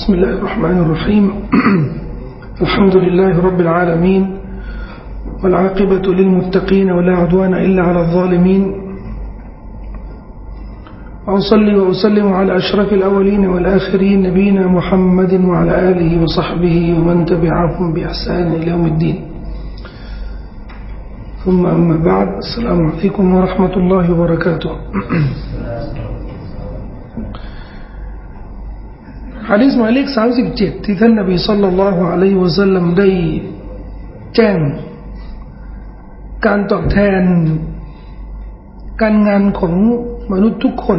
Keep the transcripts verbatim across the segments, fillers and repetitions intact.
بسم الله الرحمن الرحيم الحمد لله رب العالمين والعاقبة للمتقين ولا عدوان إلا على الظالمين وأصلي وأسلم على أشرف الأولين والآخرين نبينا محمد وعلى آله وصحبه ومن تبعهم بإحسان إلى يوم الدين ثم أما بعد السلام عليكم ورحمة الله وبركاتهหะดีษหมายเลขสามสิบเจ็ดที่ท่านนบีศ็อลลัลลอฮุอะลัยฮิวะซัลลัมได้แจ้งการตอบแทนการงานของมนุษย์ทุกคน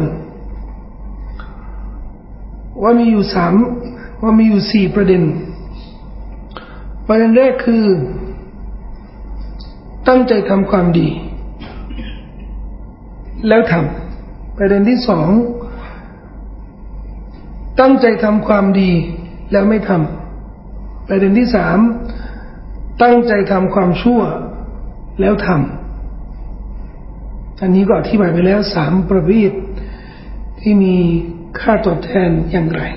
ว่ามีอยู่สามว่ามีอยู่สี่ประเด็นประเด็นแรกคือตั้งใจทำความดีแล้วทำประเด็นที่สองตั้งใจทำความดีแล้วไม่ทำประเด็นที่สามตั้งใจทำความชั่วแล้วทำอันนี้ก็อธิบายไปแล้วสามประเภทที่มีค่าตอบแทนอย่างไร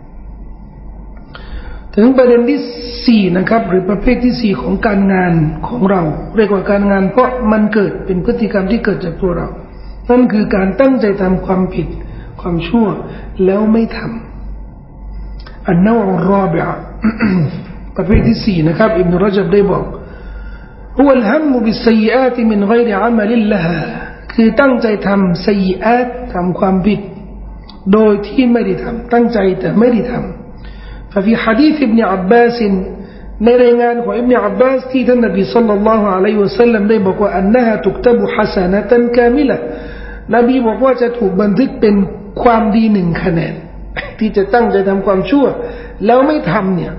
ถึงประเด็นที่สี่นะครับหรือประเภทที่สี่ของการงานของเราเรียกว่าการงานเพราะมันเกิดเป็นพฤติกรรมที่เกิดจากตัวเรานั่นคือการตั้งใจทำความผิดความชั่วแล้วไม่ทำอันนาวรอบิอะประเภทที่สี่นะครับอิบนุรญับได้บอกهو الهم بالسيئات من غير عمل لها คือตั้งใจทำซีอาตทำความผิดโดยที่ไม่ได้ทำตั้งใจแต่ไม่ได้ทำ ففي حديث ابن عباس ในรายงานของอิบนุอับบาสที่ท่านนบีศ็อลลัลลอฮุอะลัยฮิวะซัลลัมได้บอกว่าอันนะฮะตุกตบฮะซะนะตันกามิละนบีบอกว่าจะถูกบันทึกเป็นความดีหนึ่งคะแนนที่จะตั้งใจทำความชั่วแล้วไม่ทำเนี่ย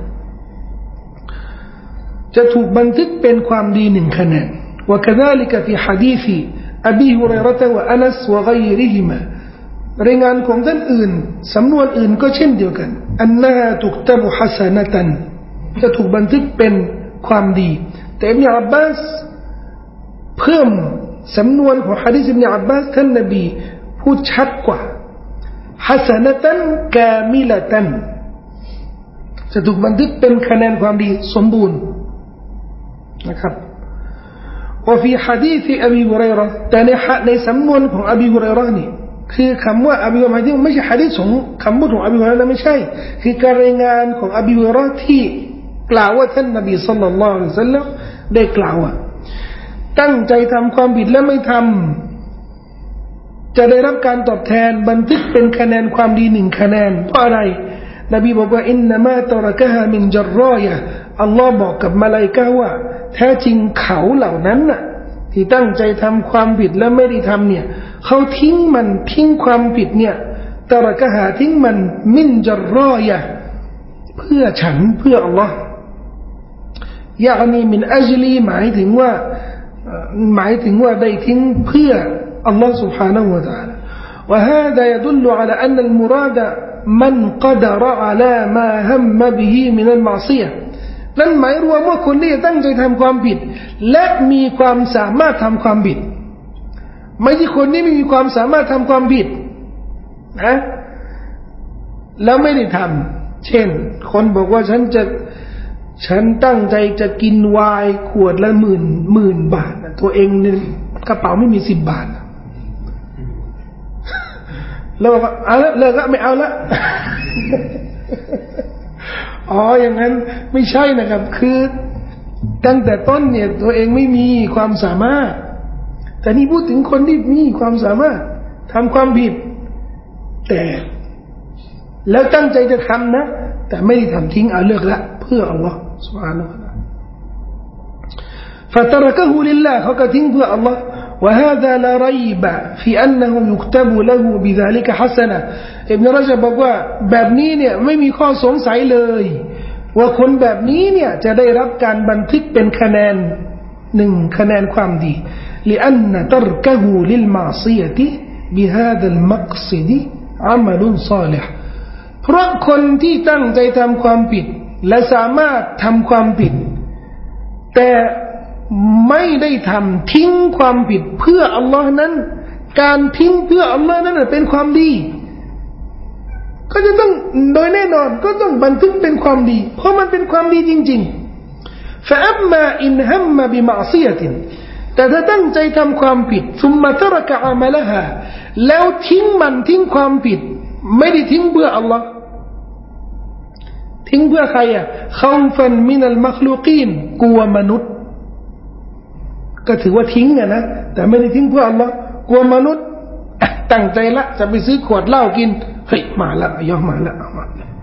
จะถูกบันทึกเป็นความดีหนึ่งคะแนน وكذلك في حديث أبي هريرة وأنس وغيرهما รายงานของท่านอื่นสำนวนอื่นก็เช่นเดียวกันอันนะฮะตุกตบฮะซะนะตันจะถูกบันทึกเป็นความดีแต่อิบนุอับบาสเพิ่มสำนวนของหะดีษอิบนุอับบาสท่านนบีพูดชัดกว่าฮะซะนะตันกามิละตันจะถูกบันทึกเป็นคะแนนความดีสมบูรณ์นะครับوفي حديث أبي هريرة แต่ในในสำนวนของอบีฮุรอยเราะห์นี่คือคำว่าอบีฮุรอยเราะห์ไม่ใช่หะดีษของคำพูดของอบีฮุรอยเราะห์ไม่ใช่คือการรายงานของอบีฮุรอยเราะห์ที่กล่าวว่าท่านนบีศ็อลลัลลอฮุอะลัยฮิวะซัลลัมได้กล่าวว่าตั้งใจทำความผิดและไม่ทำจะได้รับการตอบแทนบันทึกเป็นคะแนนความดีหนึ่งคะแนนเพราะอะไรนบีบอกว่าอินนามาตะรกะฮามินจัรรอยะอัลลอฮ์บอกกับมลาอิกะฮ์ว่าแท้จริงเขาเหล่านั้นน่ะที่ตั้งใจทำความผิดและไม่ได้ทำเนี่ยเขาทิ้งมันทิ้งความผิดเนี่ยตะรกะฮาทิ้งมันมินจัรรอยะเพื่อฉันเพื่ออัลลอฮ์ยะอ์นีมินอัจลีหมายถึงว่าหมายถึงว่าได้ทิ้งเพื่ออัลลอฮ์ سبحانه และ تعالى وهذا يدل على أن المراد من قدر على ما هم به من المعصية นั่นหมายรวมว่าคนที่ตั้งใจทำความผิดและมีความสามารถทำความผิดไม่ใช่คนที่ไม่มีความสามารถทำความผิดนะแล้วไม่ได้ทำเช่นคนบอกว่าฉันจะฉันตั้งใจจะกินไวน์ขวดละหมื่นหมื่นบาทตัวเองเนี่ยกระเป๋าไม่มีสิบบาทแล้วบอกว่าเอาละเลิกละไม่เอาละอ๋ออย่างนั้นไม่ใช่นะครับคือตั้งแต่ต้นเนี่ยตัวเองไม่มีความสามารถแต่นี่พูดถึงคนที่มีความสามารถทำความผิดแต่แล้วตั้งใจจะทำนะแต่ไม่ได้ทำทิ้งเอาเลิกละเพื่ออัลลอฮ์ سبحانه และ تعالى فتركه لله เขาก็ทิ้งเพื่ออัลลอฮ์وهذا لا ريب في أنه يكتب له بذلك حسنة อิบนุรญับบอกว่าแบบนี้เนี่ยไม่มีข้อสงสัยเลยว่าคนแบบนี้เนี่ยจะได้รับการบันทึกเป็นคะแนนหนึ่งคะแนนความดี لأن تركه للمعصية بهذا المقصد عمل صالح เพราะคนที่ตั้งใจทำความผิดและสามารถทำความผิดแต่ไม่ได้ทำทิ้งความผิดเพื่ออัลลอฮ์นั้นการทิ้งเพื่ออัลลอฮ์นั้นเป็นความดีก็จะต้องโดยแน่นอนก็ต้องบันทึกเป็นความดีเพราะมันเป็นความดีจริงๆ فأما إن هم بمعصية แต่ถ้าตั้งใจทำความผิด ثم ترك عملها แล้วทิ้งมันทิ้งความผิดไม่ได้ทิ้งเพื่ออัลลอฮ์ทิ้งเพื่อใครอ่ะ خوفا من المخلوقين กลัวมนุษย์ก็ถือว่าทิ้งอ่ะนะแต่ไม่ได้ทิ้งเพื่ออัลลอฮ์กลัวมนุษย์ตั้งใจละจะไปซื้อขวดเหล้ากินเฮ้ยมาละย่อมาละมา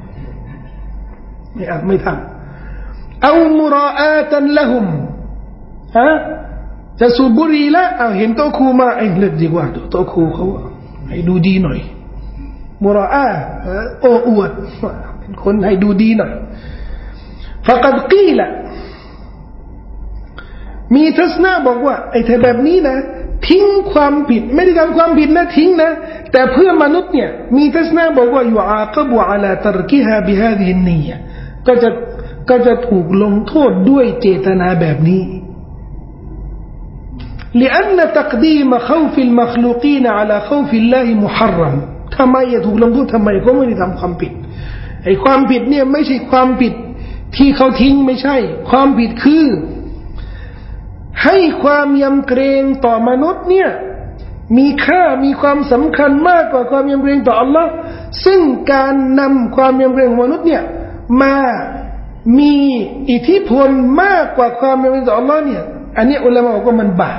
ไม่เอาไม่ทำเอามุราอาตันละหุมฮะจะสูบบุหรี่ละเอาเห็นโต๊ะครูมาเอ้ยเลิกดีกว่าโต๊ะครูเขาให้ดูดีหน่อยมุราอาโอ้อวดเป็นคนให้ดูดีหน่อยفقد قيلมีทัศนะบอกว่าไอ้เธอแบบนี้นะทิ้งความผิดไม่ได้ทำความผิดนะทิ้งนะแต่เพื่อมนุษย์เนี่ยมีทัศนะบอกว่าอยู่อาคบุอะลาตรกิฮาบิฮาดิฮินนียะก็จะก็จะถูกลงโทษด้วยเจตนาแบบนี้ لأن تقديم خوف المخلوقين على خوف الله محرم ทำไมจะถูกลงโทษทำไมก็ไม่ได้ทำความผิดไอ้ความผิดเนี่ยไม่ใช่ความผิดที่เขาทิ้งไม่ใช่ความผิดคือให้ความยำเกรงต่อมนุษย์เนี่ยมีค่ามีความสำคัญมากกว่าความยำเกรงต่ออัลลอฮ์ซึ่งการนำความยำเกรงของมนุษย์เนี่ยมามีอิทธิพลมากกว่าความยำเกรงต่ออัลลอฮ์เนี่ยอันนี้อุลามะบอกว่ามันบาป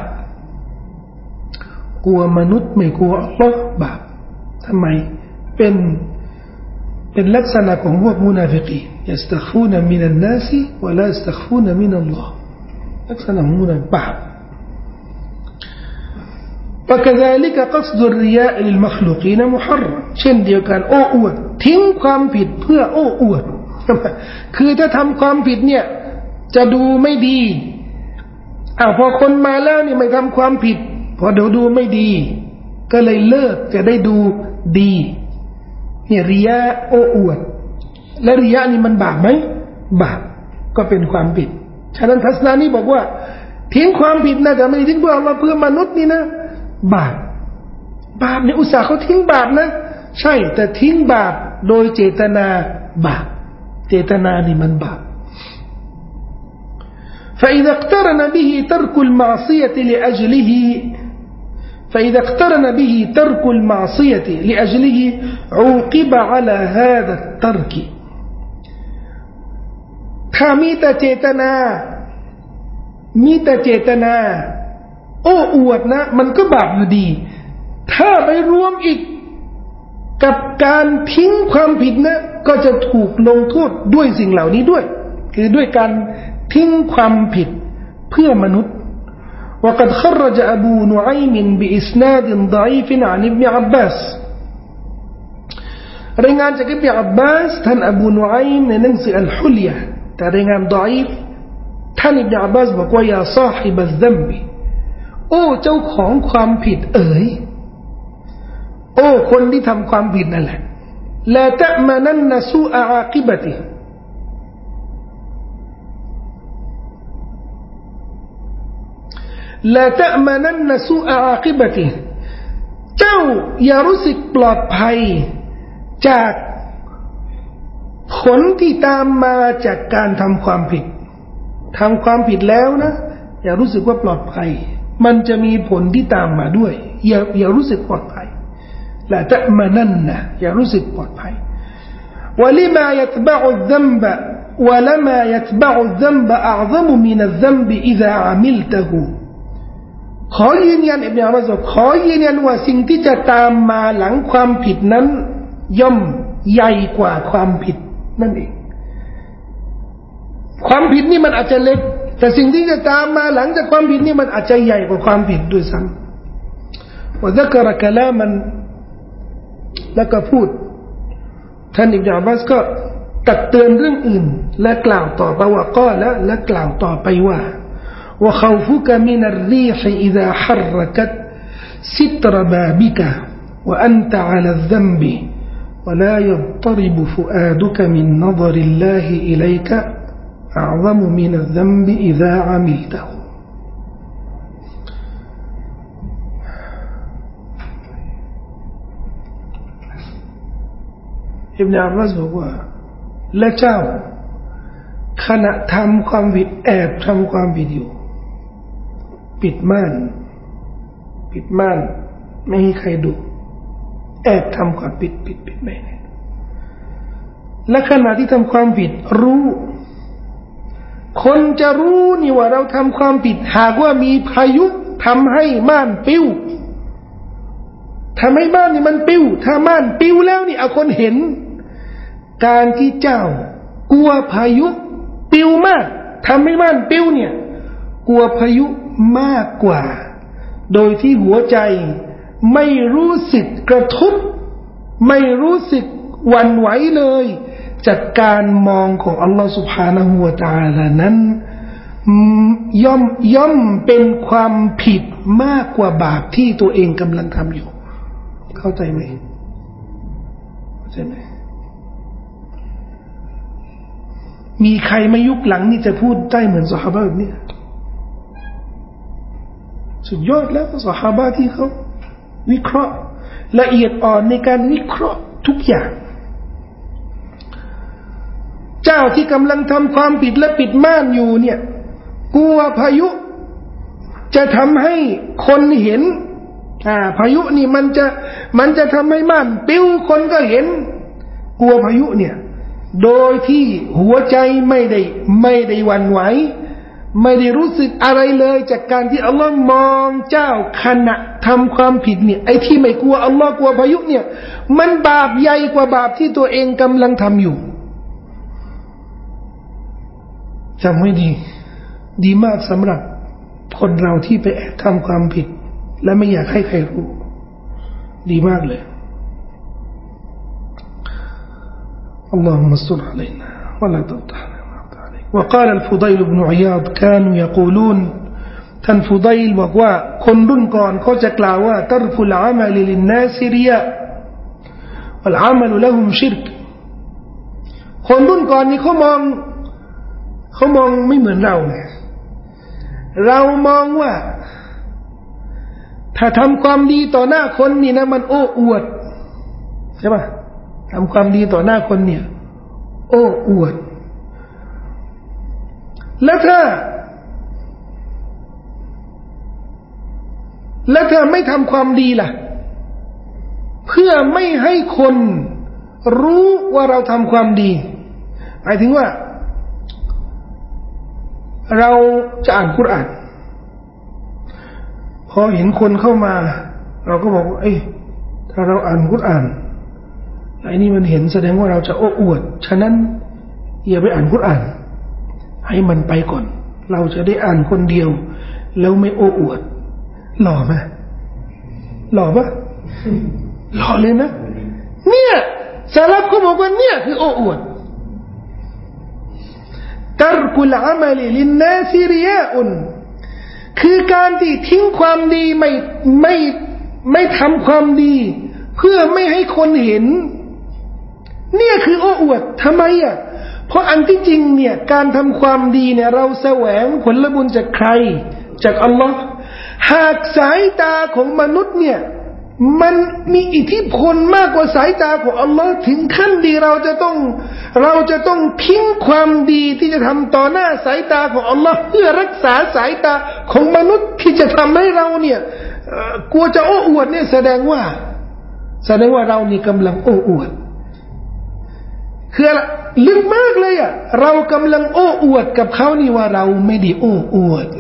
กลัวมนุษย์ไม่กลัวอัลลอฮ์บาปทำไมเป็นเป็นลักษณะของพวกมุนาฟิกีนยัสตัฆฟูนมินันนาสวะลายัสตัฆฟูนมินัลลอฮ์ลักษณะของมุนาฟิกบาป وكذلك قصد الرياء للمخلوقين محرم เช่นเดียวกันโอ้อวดทิ้งความผิดเพื่อโอ้อวดคือถ้าทำความผิดเนี่ยจะดูไม่ดีอ้าวพอคนมาแล้วนี่ไม่ทำความผิดพอเดี๋ยวดูไม่ดีก็เลยเลิกจะได้ดูดีเนี่ยริยะโอ้อวดและริยะนี่มันบาปไหมบาปก็เป็นความผิดฉะนั้นทัศนะนี้บอกว่าทิ้งความผิดนะแต่ไม่ได้ทิ้งเพื่ออัลเลาะห์เพื่อมนุษย์นี่นะบาปบาปเนี่ยอุตส่าห์เขาทิ้งบาปนะใช่แต่ทิ้งบาปโดยเจตนาบาปเจตนานี่มันบาป فإذا اقترن به ترك المعصية لأجله فإذا اقترن به ترك المعصية لأجله عوقب على هذا الترك ถ้ามีแต่เจตนามีแต่เจตนาโอ้อวดนะมันก็บาปอยู่ดีถ้าไปรวมอีกกับการทิ้งความผิดนะก็จะถูกลงโทษด้วยสิ่งเหล่านี้ด้วยคือด้วยการทิ้งความผิดเพื่อมนุษย์ وقد خرج أبو نعيم بإسناد ضعيف عن ابن عباس รายงานจากอิบนุอับบาสท่านอบูนุอัยม์ในหนังสืออัลฮุลยะแต่รายงานดออีฟท่านอิบนุอับบาสบอกว่ายาซาฮิบัซซัมบิโอ้เจ้าของความผิดเอ๋ยโอ้คนที่ทำความผิดนั่นแหละลาตะมานันนซูอาอากิบะติลาตะมานันนซูอาอากิบะติเจ้าอย่ารู้สึกปลอดภัยจากผลที่ตามมาจากการทำความผิดทำความผิดแล้วนะอย่ารู้สึกว่าปลอดภัยมันจะมีผลที่ตามมาด้วยอย่าอย่ารู้สึกปลอดภัยละตะมานันนะอย่ารู้สึกปลอดภัยวะลิมายัตบะอุซัมบะวะละมายัตบะอุซัมบะอัซมุมินัซซัมบิอิซาอามิลตะฮูขอยืนยันอิบนุอับบาสขอยืนยันว่าสิ่งที่จะตามมาหลังความผิดนั้นย่อมใหญ่กว่าความผิดนั่นเองความผิดนี่มันอาจจะเล็กแต่สิ่งที่จะตามมาหลังจากความผิดนี่มันอาจจะใหญ่กว่าความผิดด้วยซ้ำว่าซักรกะลามันแล้วก็พูดท่านอิบนุอับบาสก็ตักเตือนเรื่องอื่นและกล่าวต่อไปว่าก็และและกล่าวต่อไปว่าว่าเขาฟุกมินัรรีฮอิซาฮัรกัตซิตรบาบิกะวะอันตะอะลัซซัมบิ ولا يضطرب فؤادك من نظر الله إليك أعظم من الذنب إذا عملته ออิบนาอับบาสบอกว่าและเจ้าขณะทำความผิดแอบทำความผิดอยู่ปิดม่านปิดม่านไม่ให้ใครดูแอบทำความผิดปิดปิดไม่ให้และขณะที่ทำความผิดรู้คนจะรู้นี่ว่าเราทำความผิดหากว่ามีพายุทำให้ม่านปิ้วทำให้ม่านนี่มันปิ้วถ้าม่านปิ้วแล้วนี่เอาคนเห็นการที่เจ้ากลัวพายุปิ้วมากทำให้ม่านปิ้วเนี่ยกลัวพายุมากกว่าโดยที่หัวใจไม่รู้สึกกระทบไม่รู้สึกหวั่นไหวเลยจากการมองของอัลลอฮฺ سبحانه และ تعالى นั้นย่อมย่อมเป็นความผิดมากกว่าบาปที่ตัวเองกำลังทำอยู่เข้าใจไหมเข้าใจไหมมีใครมายุคหลังนี่จะพูดได้เหมือนซอฮาบะห์แบบนี้สุดยอดแล้วซอฮาบะห์ที่เขาวิเคราะห์ละเอียดอ่อนในการวิเคราะห์ทุกอย่างเจ้าที่กำลังทำความผิดและปิดม่านอยู่เนี่ยกลัวพายุจะทำให้คนเห็นอ่าพายุนี่มันจะมันจะทำให้ม่านปิ้วคนก็เห็นกลัวพายุเนี่ยโดยที่หัวใจไม่ได้ไม่ได้หวั่นไหวไม่ได้รู้สึกอะไรเลยจากการที่อัลลอฮ์มองเจ้าขณะทำความผิดเนี่ยไอ้ที่ไม่กลัวอัลลอฮ์กลัวพายุเนี่ยมันบาปใหญ่กว่าบาปที่ตัวเองกำลังทำอยู่จำไว้ดีดีมากสำหรับคนเราที่ไปแอบทำความผิดและไม่อยากให้ใครรู้ดีมากเลยอัลลอฮุมะศ็อลลิอะลัยฮิวะลาตุตะฮ์وقال الفضيل بن عياض كانوا يقولون ท่านฟุดัยลบอกว่าคนรุ่นก่อนเขาจะกล่าวว่าตัรฟุลอามัลลินนาสริยะวัลอามัลละฮุมชิรกคนรุ่นก่อนนี่เขามองเขามองไม่เหมือนเราไงเรามองว่าถ้าทำความดีต่อหน้าคนนี่นะมันโอ้อวดใช่ป่ะทำความดีต่อหน้าคนเนี่ยโอ้อวดแล้วถ้าแล้วถ้าไม่ทำความดีล่ะเพื่อไม่ให้คนรู้ว่าเราทำความดีหมายถึงว่าเราจะอ่านกุรอานพอเห็นคนเข้ามาเราก็บอกว่าเอ้ยถ้าเราอ่านกุรอานไอ้นี่มันเห็นแสดงว่าเราจะโอ้อวดฉะนั้นอย่าไปอ่านกุรอานให้มันไปก่อนเราจะได้อ่านคนเดียวแล้วไม่โอ้อวดหล่อไหมหล่อปะหล่อเลยนะเนี่ยซาลัฟเขาบอกว่าเนี่ยคือโอ้อวดตัรกุลอามัลลินนาสริยะอุนคือการที่ทิ้งความดีไม่ไม่ไม่ทำความดีเพื่อไม่ให้คนเห็นเนี่ยคือโอ้อวดทำไมอ่ะเพราะอันที่จริงเนี่ยการทำความดีเนี่ยเราแสวงผลบุญจากใครจากอัลลอฮ์หากสายตาของมนุษย์เนี่ยมันมีอิทธิพลมากกว่าสายตาของอัลลอฮ์ถึงขั้นดีเราจะต้องเราจะต้องทิ้งความดีที่จะทำต่อหน้าสายตาของอัลลอฮ์เพื่อรักษาสายตาของมนุษย์ที่จะทำให้เราเนี่ยกลัวจะโอ้อวดเนี่ยแสดงว่าแสดงว่าเรานี่กำลังโอ้อวดคือลึกมากเลยอ่ะเรากำลังโอ้อวดกับเขานี่ว่าเราไม่ได้โอ้อวด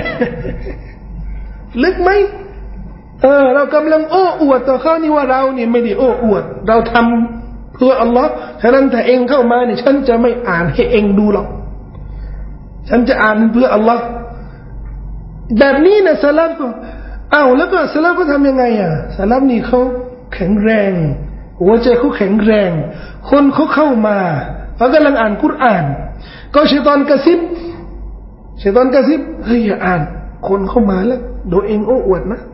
ลึกไหมเออเรากำลังโอ้อวดต่อเขานี่ว่าเราเนี่ยไม่ได้โอ้อวดเราทำเพื่ออัลลอฮ์ฉะนั้นถ้าเองเข้ามาเนี่ยฉันจะไม่อ่านให้เองดูหรอกฉันจะอ่านเพื่ออัลลอฮ์แบบนี้นะซะลัฟก็อ้าวแล้วก็ซะลัฟก็ทำยังไงอ่ะซะลัฟนี่เขาแข็งแรงหัวใจเขาแข็งแรงคนเขาเข้ามาเขากำลังอ่านกุรอานก็ชัยฏอนกระซิบชัยฏอนกระซิบเฮ้ยอย่าอ่านคนเข้ามาแล้วโดยเองโอ้อวดนะ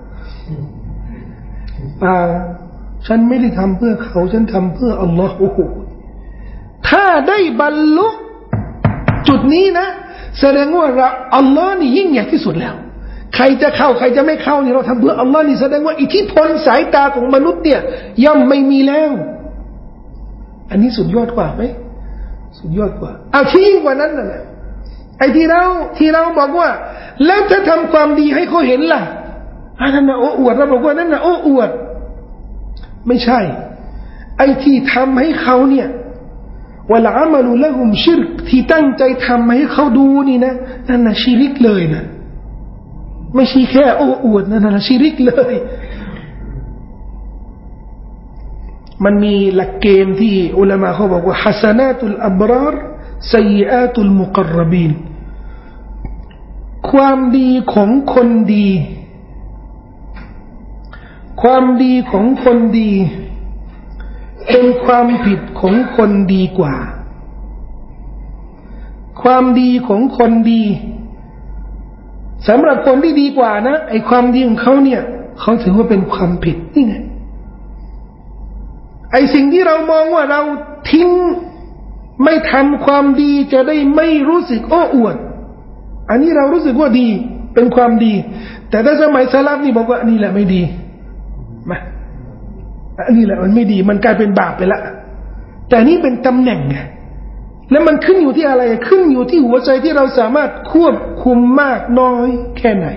อ่าฉันไม่ได้ทำเพื่อเขาฉันทำเพื่ออัลลอฮ์โอ้โหถ้าได้บรรลุจุดนี้นะแสดงว่าเราอัลลอฮ์นี่ยิ่งใหญ่ที่สุดแล้วใครจะเข้าใครจะไม่เข้านี่เราทำเพื่ออัลลอฮ์นี่แสดงว่าอิทธิพลสายตาของมนุษย์เนี่ยย่อมไม่มีแล้วอันนี้สุดยอดกว่าไหมสุดยอดกว่าเอาที่ยิ่งกว่านั้นน่ะไอ้ที่เราที่เราบอกว่าแล้วถ้าทำความดีให้เขาเห็นล่ะอันนั้นน่ะโอ้อวดเราบอกว่านั่นน่ะโอ้อวดไม่ใช่ไอ้ที่ทำให้เขาเนี่ยวะละอามัลุละหุมชิรกที่ตั้งใจทำให้เขาดูนี่นะนั่นน่ะชิริกเลยนะไม่ใช่แค่โอ้อวดนั่นน่ะชิริกเลยมันมีหลักเกณฑ์ที่อุลามะเขาบอกว่าฮัสนาตุลอับรารซัยอาตุลมุกรรบีนความดีของคนดีความดีของคนดีเป็นความผิดของคนดีกว่าความดีของคนดีสำหรับคนที่ดีกว่านะไอ้ความดีของเขาเนี่ยเขาถือว่าเป็นความผิดนี่ไงไอ้สิ่งที่เรามองว่าเราทิ้งไม่ทำความดีจะได้ไม่รู้สึกโอ้อวดอันนี้เรารู้สึกว่าดีเป็นความดีแต่ถ้าสมัยสลับนี่บอกว่านี่แหละไม่ดีมาอันนี้แหละมันไม่ดีมันกลายเป็นบาปไปละแต่นี่เป็นตำแหน่งไงแล้วมันขึ้นอยู่ที่อะไรขึ้นอยู่ที่หัวใจที่เราสามารถควบคุมมากน้อยแค่ไหน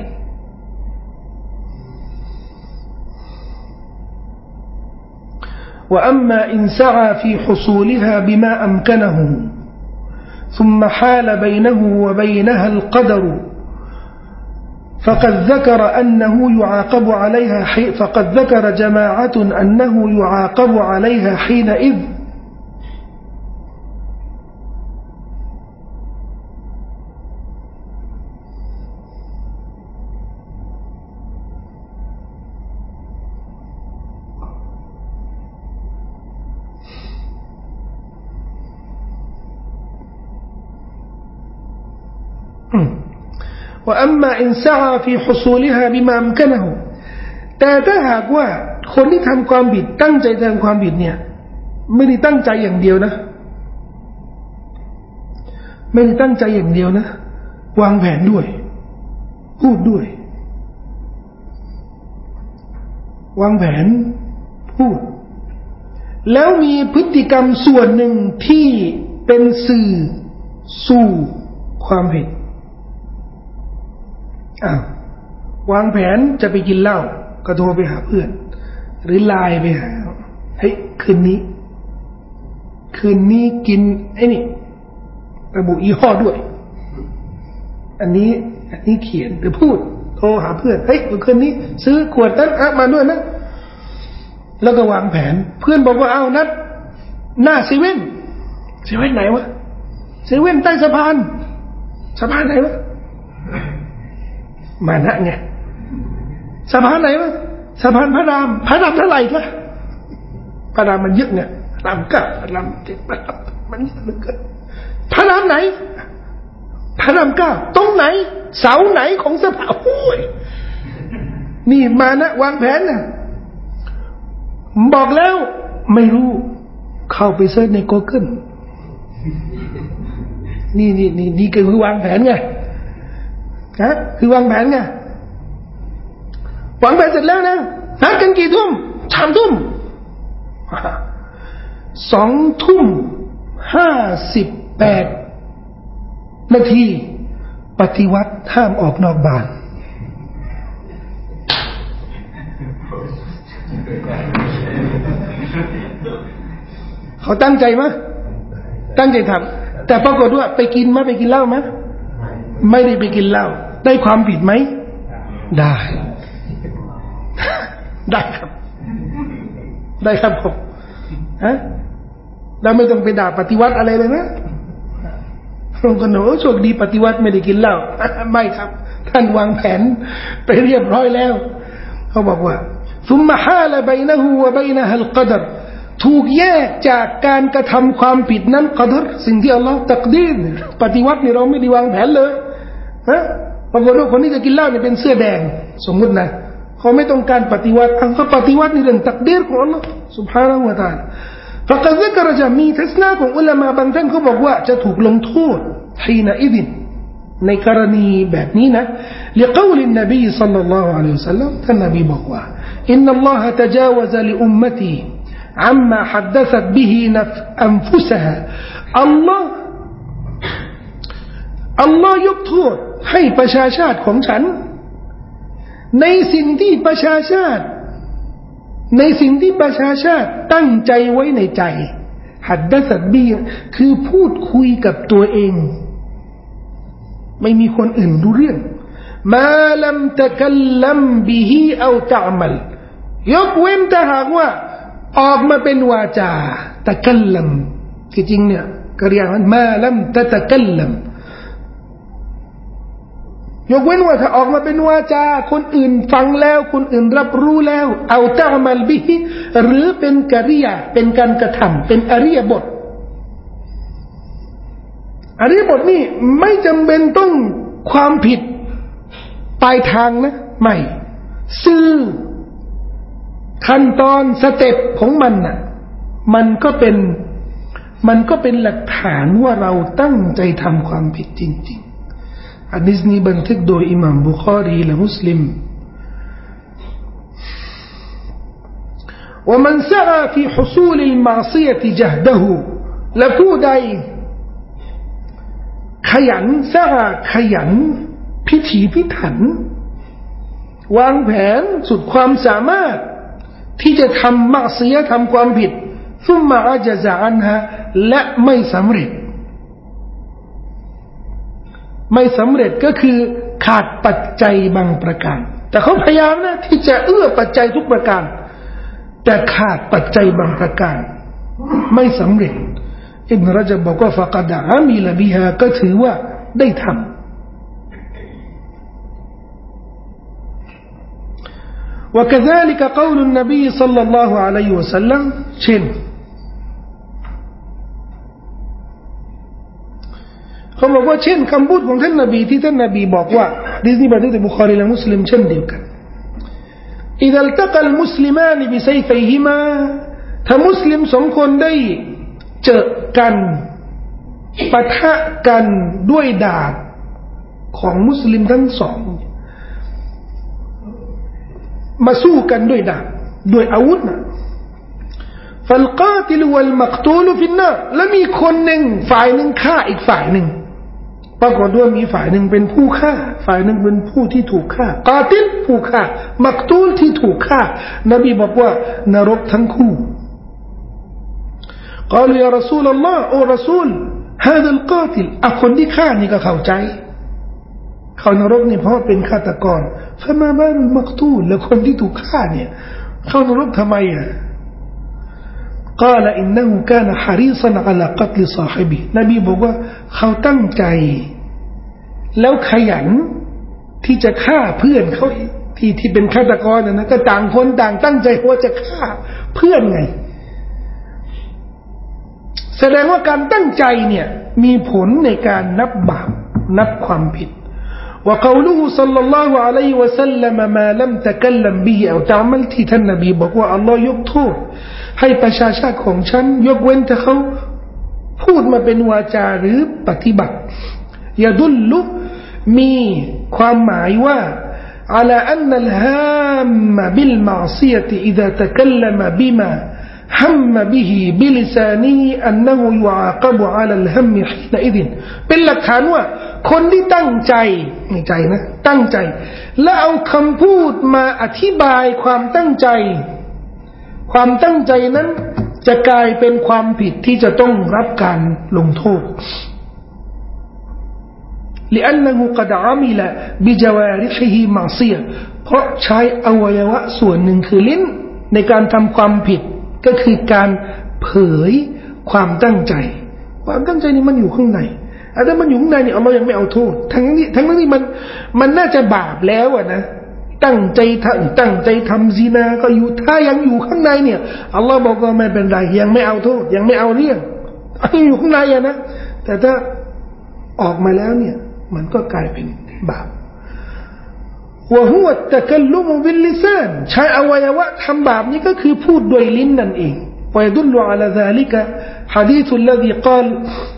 وأما إن سعى في حصولها بما أمكنه ثم حال بينه وبينها القدر فقد ذكر أنه يعاقب عليها حي فقد ذكر جماعة أنه يعاقب عليها حينئذ وأما إن سعى في حصولها بما أمكنه แต่ถ้าหากว่าคนที่ทำความผิดตั้งใจทำความผิดเนี่ยไม่ได้ตั้งใจอย่างเดียวนะไม่ได้ตั้งใจอย่างเดียวนะวางแผนด้วยพูดด้วยวางแผนพูดแล้วมีพฤติกรรมส่วนหนึ่งที่เป็นสื่อสู่ความผิดอ้าววางแผนจะไปกินเหล้าก็โทรไปหาเพื่อนหรือไลน์ไปหาเฮ้ยคืนนี้คืนนี้กินไอ้นี่ระบุยี่ห้อด้วยอันนี้อันนี้เขียนหรือพูดโทรหาเพื่อนเฮ้ยคืนนี้ซื้อขวดนั้นอ่ะมาด้วยนะแล้วก็วางแผนเพื่อนบอกว่าเอานัดหน้าเซเว่นเซเว่นไหนวะเซเว่นใต้สะพานสะพานไหนวะมานะไงสะพานไหนวะสะพานพระรามพระรามเท่าไหร่ล่ะพระรามมันเยอะไงรามเก้าพระรามเจ็ดพระรามมันเยอะเหลือเกินพระรามไหนพระรามเก้าตรงไหนเสาไหนของสะพานโอ้ยนี่มานะวางแผนนะบอกแล้วไม่รู้เข้าไปเสิร์ชใน Google นี่นี่นี่นี่คือวางแผนไงนะคือวางแผนไงวางแผนเสร็จแล้วนะนัดกันกี่ทุ่มสามทุ่มสองทุ่มห้าสิบแปดนาทีปฏิวัติห้ามออกนอกบ้านเขาตั้งใจมั้ยตั้งใจทำแต่ปรากฏว่าไปกินมั้ยไปกินเหล้ามั้ยไม่ได้ไปกินเหล้าได้ความผิดไหมได้ได้ครับได้ครับผมฮะเราไม่ต้องไปด่าปฏิวัติอะไรเลยนะบางคนบอกว่าโชคดีปฏิวัติไม่ได้กินเหล้าไม่ครับท่านวางแผนไปเรียบร้อยแล้วเขาบอกว่าซุมมะฮาละบัยนะฮูวะบัยนะฮัลกอดรถูกแยกจากการกระทำความผิดนั้นกอดรสิ่งที่อัลลอฮ์ตักดีรปฏิวัตินี่เราไม่ได้วางแผนเลยฮะบางคนว่าคนที่จะกินเหล้าเนี่ยเป็นเสื้อแดงสมมุตินะเขาไม่ต้องการปฏิวัติเขาปฏิวัติในเรื่องตักดีรของอัลลอฮ์ سبحانه และ تعالى ฟะกะซะกะรจะมีทัศนะของอุลามะบางท่านเขาบอกว่าจะถูกลงโทษฮีนะอิดินในกรณีแบบนี้นะلقول النبي صلى الله عليه وسلم ท่านนบีบอกว่า إن الله تجاوز لأمتي عما حدثت به أنفسها อัลลอฮ์อัลลอฮ์ยกโทษให้ประชาชาติของฉันในสิ่งที่ประชาชาติในสิ่งที่ประชาชาติตั้งใจไว้ในใจหัดดัสบีคือพูดคุยกับตัวเองไม่มีคนอื่นรู้เรื่องมาลัมตะกัลลัมบิฮิเอาตะอ์มัลยกเว้นแต่หากว่าออกมาเป็นวาจาตะกัลลัมที่จริงเนี่ยกริยามันมาลัมตะตะกัลลัมยกเว้นว่าถ้าออกมาเป็นวาจาคนอื่นฟังแล้วคนอื่นรับรู้แล้วเอาตะอ์มัลบิฮิหรือเป็นกริยาเป็นการกระทำเป็นอริยบทอริยบทนี่ไม่จำเป็นต้องความผิดปลายทางนะไม่ซื่อขั้นตอนสเต็ปของมันน่ะมันก็เป็นมันก็เป็นหลักฐานว่าเราตั้งใจทำความผิดจริงๆหะดีษนี้บันทึกโดยอิหม่ามบุคอรีและมุสลิมومن سعى في حصول المعصية جهده และผู้ใดขยันสร้างขยันพิถีพิถันวางแผนสุดความสามารถที่จะทำมักเสียทำความผิดซุมมาอาจจะอันฮะและไม่สำเร็จไม่สำเร็จก็คือขาดปัจจัยบางประการแต่เขาพยายามนะที่จะเอื้อปัจจัยทุกประการแต่ขาดปัจจัยบางประการไม่สำเร็จอิบนุรจบบอกว่าฟะกดอามิลบิฮาก็ถือว่าได้ทำوكذلك قول النبي صلى الله عليه وسلم เช่นเขาบอกว่าเช่นคำพูดของท่านนบีที่ท่านนบีบอกว่าดิสนีย์บันทึกในบุคอรีและมุสลิมเช่นเดียวกัน إذا التقى المسلمان بسيفيهما ถ้ามุสลิมสองคนได้เจอกันปะทะกันด้วยดาบของมุสลิมทั้งสองมาสู้กันด้วยดาบด้วยอาวุธนะฟัลกาติลวัลมักตูลฟินนาและมีคนหนึ่งฝ่ายหนึ่งฆ่าอีกฝ่ายหนึ่งปรากฏว่ามีฝ่ายหนึ่งเป็นผู้ฆ่าฝ่ายหนึ่งเป็นผู้ที่ถูกฆ่ากาติลผู้ฆ่ามักตูลที่ถูกฆ่านบีบอกว่านรกทั้งคู่กล่าวอย่ารอซูลอัลลอฮ์โอ้รอซูล هذا القاتل อ่ะคนที่ฆ่านี่ก็เข้าใจเขานรกนี่เพราะเป็นฆาตกรฟะมาบาลุลมักตูลแล้วคนที่ถูกฆ่าเนี่ยเข้านรกทำไมอ่ะกล่าวอินนะฮูกานะฮารีซันอะลากัตลิซาฮิบินบีบอกว่าเขาตั้งใจแล้วขยันที่จะฆ่าเพื่อนเขาที่ที่เป็นฆาตกรนะนะก็ต่างคนต่างตั้งใจว่าจะฆ่าเพื่อนไงแสดงว่าการตั้งใจเนี่ยมีผลในการนับบาปนับความผิดوقوله صلى الله عليه وسلم ما لم تكلم به أو تعمل ที่ท่านนบีบอกว่าอัลลอฮ์ยกโทษให้ประชาชาติของฉันยกเว้นแต่เขาพูดมาเป็นวาจาหรือปฏิบัติยะดุลลุมีความหมายว่า على أن الهام بالمعصية إذا تكلم بما هم به بلسانه أنه يعاقب على الهم حينئذ เป็นหลักฐานว่าคนที่ตั้งใจในใจนะตั้งใจแล้วเอาคำพูดมาอธิบายความตั้งใจความตั้งใจนั้นจะกลายเป็นความผิดที่จะต้องรับการลงโทษ لأنه قد عمل بجوارحه معصية เพราะใช้อวัยวะส่วนหนึ่งคือลิ้นในการทำความผิดก็คือการเผยความตั้งใจความตั้งใจนี่มันอยู่ข้างในถ้ามันอยู่ข้างในนี่อัลเลาะห์ยังไม่เอาโทษทั้งนี้ทั้งนี้มันมันน่าจะบาปแล้วอ่ะนะตั้งใจทำตั้งใจทำซินาก็อยู่ถ้ายังอยู่ข้างในเนี่ยอัลเลาะห์บอกว่าไม่เป็นไรยังไม่เอาโทษยังไม่เอาเรื่องยังอยู่ข้างในอ่ะนะแต่ถ้าออกมาแล้วเนี่ยมันก็กลายเป็นบาปوهو التكلم باللسان ใช้อวัยวะทำบาปนี้ก็คือพูดด้วยลิ้นนั่นเอง ويدل على ذلك حديث الذي قال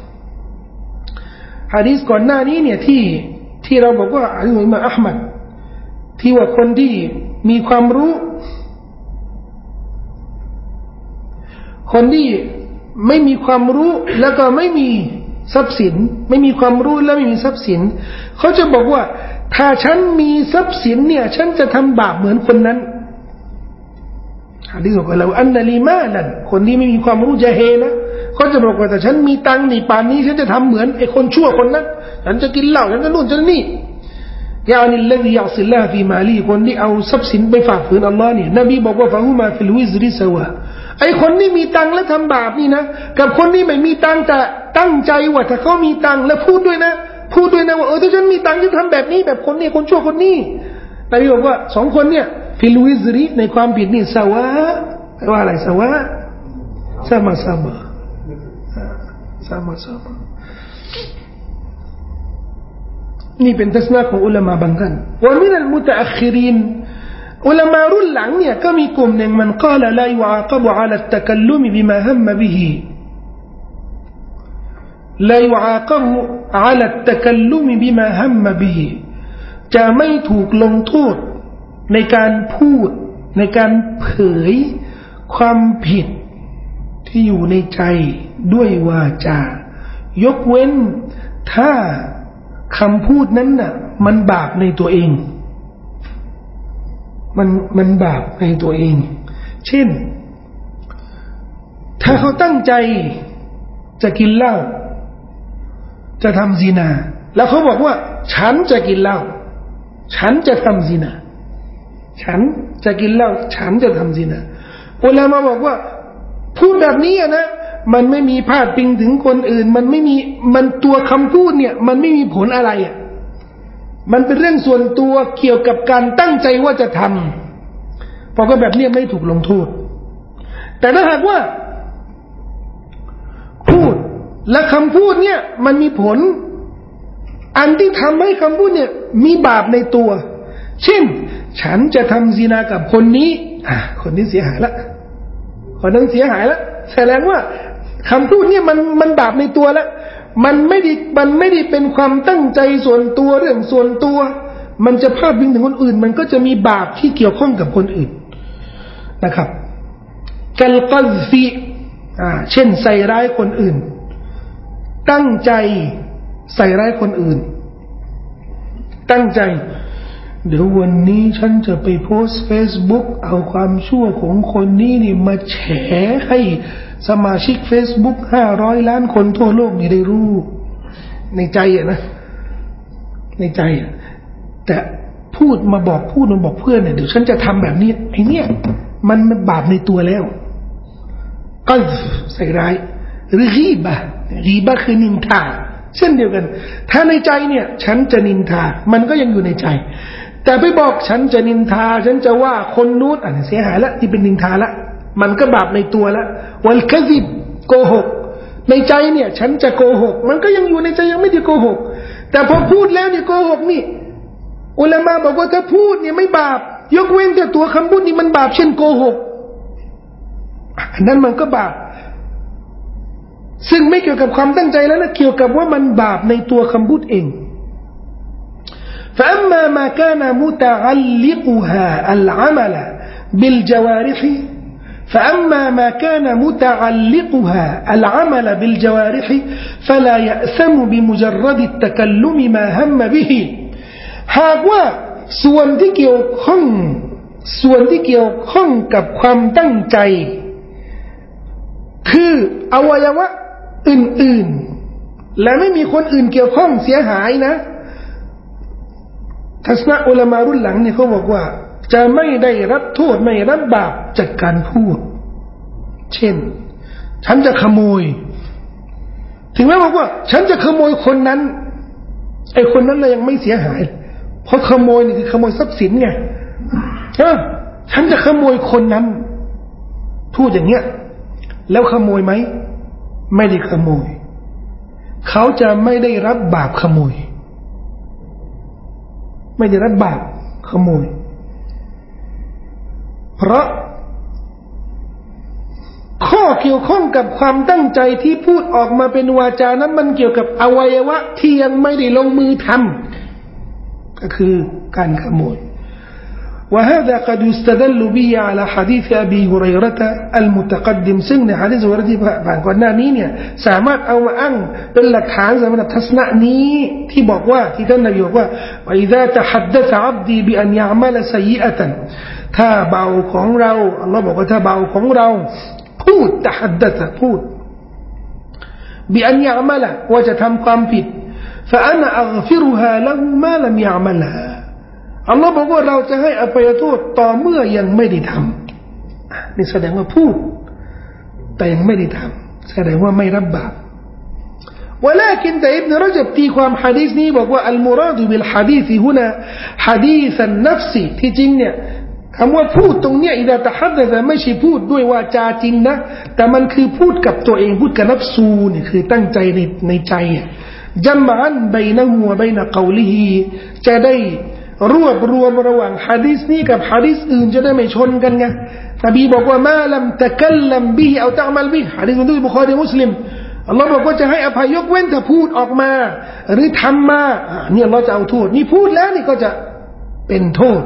หะดีษก่อนหน้านี้เนี่ยที่ที่เราบอกว่าอะลีอิมามอะห์มัดที่ว่าคนที่มีความรู้คนที่ไม่มีความรู้แล้วก็ไม่มีทรัพย์สินไม่มีความรู้และไม่มีทรัพย์สินเขาจะบอกว่าถ้าฉันมีทรัพย์สินเนี่ยฉันจะทำบาปเหมือนคนนั้นหะดีษบอกว่าเราอันนาลีมาลันคนที่ไม่มีความรู้จะเฮนะเขาจะบอกว่าแต่ฉันมีตังค์นี่ป่านนี้ฉันจะทำเหมือนไอ้คนชั่วคนนั้นฉันจะกินเหล้าฉันจะนู่นจะนี่ยานิลลดียะซิลลาฟีมาลีคนที่เอาทรัพย์สินไปฝากฝืนอัลลอฮ์เนี่ยนบีบอกว่าฟะฮุมาฟิลวิซริซะวะไอ้คนที่มีตังค์และทำบาปนี่นะกับคนที่ไม่มีตังค์แต่ตั้งใจว่าถ้าเขามีตังค์แล้วพูดด้วยนะพูดด้วยนะว่าเออถ้าฉันมีตังค์จะทำแบบนี้แบบคนนี้คนชั่วคนนี้นบีบอกว่าสองคนเนี่ยฟิลวิซริในความผิดนี่สวะแปลว่าอะไรสวะสมาสมาสมาสมานี่เป็นทัศนะของอุลามะบางท่านว่ามินัลมุตะอัคคิรินอุลามะรุ่นหลังเนี่ยก็มีกลุ่มหนึ่งมันกล่าวลายุอากับอัลตัตะกัลลุมบิมาฮัมมะบิฮิลายุอากับอัลตัตะกัลลุมบิมาฮัมมะบิฮิจะไม่ถูกลงโทษในการพูดในการเผยความผิดที่อยู่ในใจด้วยวาจายกเว้นถ้าคำพูดนั้นน่ะมันบาปในตัวเองมันมันบาปในตัวเองเช่นถ้าเขาตั้งใจจะกินเหล้าจะทำซินาแล้วเขาบอกว่าฉันจะกินเหล้าฉันจะทำซินาฉันจะกินเหล้าฉันจะทำซินาอุลามะบอกว่าพูดแบบนี้นะมันไม่มีพาดพิงถึงคนอื่นมันไม่มีมันตัวคำพูดเนี่ยมันไม่มีผลอะไรอ่ะมันเป็นเรื่องส่วนตัวเกี่ยวกับการตั้งใจว่าจะทำเพราะก็แบบนี้ไม่ถูกลงโทษแต่ถ้าหากว่าพูดและคำพูดเนี่ยมันมีผลอันที่ทำให้คำพูดเนี่ยมีบาปในตัวเช่นฉันจะทำซินากับคนนี้อ่ะคนนี้เสียหายละคนนั้นเสียหายละแสดงว่าคำพูดเนี่ยมันมันบาปในตัวแล้วมันไม่ได้มันไม่ได้เป็นความตั้งใจส่วนตัวเรื่องส่วนตัวมันจะพาดพิงถึงคนอื่นมันก็จะมีบาปที่เกี่ยวข้องกับคนอื่นนะครับกัลกัซฟีอ่าเช่นใส่ร้ายคนอื่นตั้งใจใส่ร้ายคนอื่นตั้งใจเดี๋ยววันนี้ฉันจะไปโพสต์เฟซบุ๊กเอาความชั่วของคนนี้นี่มาแฉให้สมาชิกเฟซบุ๊กห้าร้อยล้านคนทั่วโลกนี่ได้รู้ในใจอ่ะนะในใจอ่ะแต่พูดมาบอกพูดมาบอกเพื่อนเนี่ยเดี๋ยวฉันจะทำแบบนี้ไอ้เนี่ยมันมันบาปในตัวแล้วก็ใส่ร้ายหรือรีบะรีบะคือนินทาเช่นเดียวกันถ้าในใจเนี่ยฉันจะนินทามันก็ยังอยู่ในใจแต่ไปบอกฉันจะนินทาฉันจะว่าคนนู้นอ่ะเสียหายละที่เป็นนินทาละมันก็บาปในตัวละวัลกะซิบโกหกในใจเนี่ยฉันจะโกหกมันก็ยังอยู่ในใจยังไม่ได้โกหกแต่พอพูดแล้วเนี่ยโกหกนี่อุลามะบอกว่าถ้าพูดเนี่ยไม่บาปยกเว้นแต่ตัวคำพูดนี่มันบาปเช่นโกหกอันนั้นมันก็บาปซึ่งไม่เกี่ยวกับความตั้งใจแล้วนะเกี่ยวกับว่ามันบาปในตัวคำพูดเอง فأما ما كان متعلقها العمل بالجوارح فأما ما كان متعلقها العمل بالجوارح فلا يأثم بمجرد التكلم ما هم به หากว่าส่วนที่เกี่ยวข้องส่วนที่เกี่ยวข้องกับความตั้งใจคืออวัยวะอื่นๆและไม่มีคนอื่นเกี่ยวข้องเสียหายนะทัศนะอุลามะรุ่นหลังเนี่ยเขาบอกว่าจะไม่ได้รับโทษไม่รับบาปจากการพูดเช่นฉันจะขโมยถึงแม้บอกว่าฉันจะขโมยคนนั้นไอ้คนนั้นเลยยังไม่เสียหายเพราะขโมยนี่คือขโมยทรัพย์สินไงเออฉันจะขโมยคนนั้นพูดอย่างเงี้ยแล้วขโมยไหมไม่ได้ขโมยเขาจะไม่ได้รับบาปขโมยไม่ได้รับบาปขโมยเพราะข้อเกี่ยวข้องกับความตั้งใจที่พูดออกมาเป็นวาจานั้นมันเกี่ยวกับอวัยวะที่ยังไม่ได้ลงมือทำก็คือการขโมย وهذا قد يستدل به على حديث أبي هريرة المتقدم ซึ่งในหะดีษฮุรอยเราะห์ที่ผ่านก่อนหน้านี้เนี่ยสามารถเอามาอ้างเป็นหลักฐานสำหรับทัศนะนี้ที่บอกว่าที่ท่านนบีบอกว่า وإذا تحدث عبدي بأن يعمل سيئة ถ้าเบาของเราอัลเลาะห์บอกว่าถ้าเบาของเราพูด تحدث พูด بأن يعمل ว่าจะทำความผิด فأنا أغفرها له ما لم يعملهاอัลลอฮ์บอกว่าเราจะให้อภัยโทษต่อเมื่อยังไม่ได้ทำนี่แสดงว่าพูดแต่ยังไม่ได้ทำแสดงว่าไม่รับบาปولكن แต่อิบนุรจบตีความหะดีษนี้บอกว่าอัลมุราดบิลหะดีษฮุนาหะดีษอันนัฟซีที่จริงเนี่ยคำว่าพูดตรงเนี้ยอิดะตะฮัดดะษไม่ใช่พูดด้วยวาจาจริงนะแต่มันคือพูดกับตัวเองพูดกับนัฟซูเนี่ยคือตั้งใจในในใจจัมอันบัยนะฮูวะบัยนะกอลิฮิจะได้รวบรวมระหว่างหะดีษนี้กับหะดีษอื่นจะได้ไม่ชนกันไงนบีบอกว่ามาลัมตะกัลลัมบิฮิเอาตะอ์มัลบิฮิหะดีษในบุคอรีมุสลิมอัลลอฮ์บอกว่าจะให้อภัยยกเว้นถ้าพูดออกมาหรือทำมานี่อัลลอฮ์จะเอาโทษนี่พูดแล้วนี่ก็จะเป็นโทษ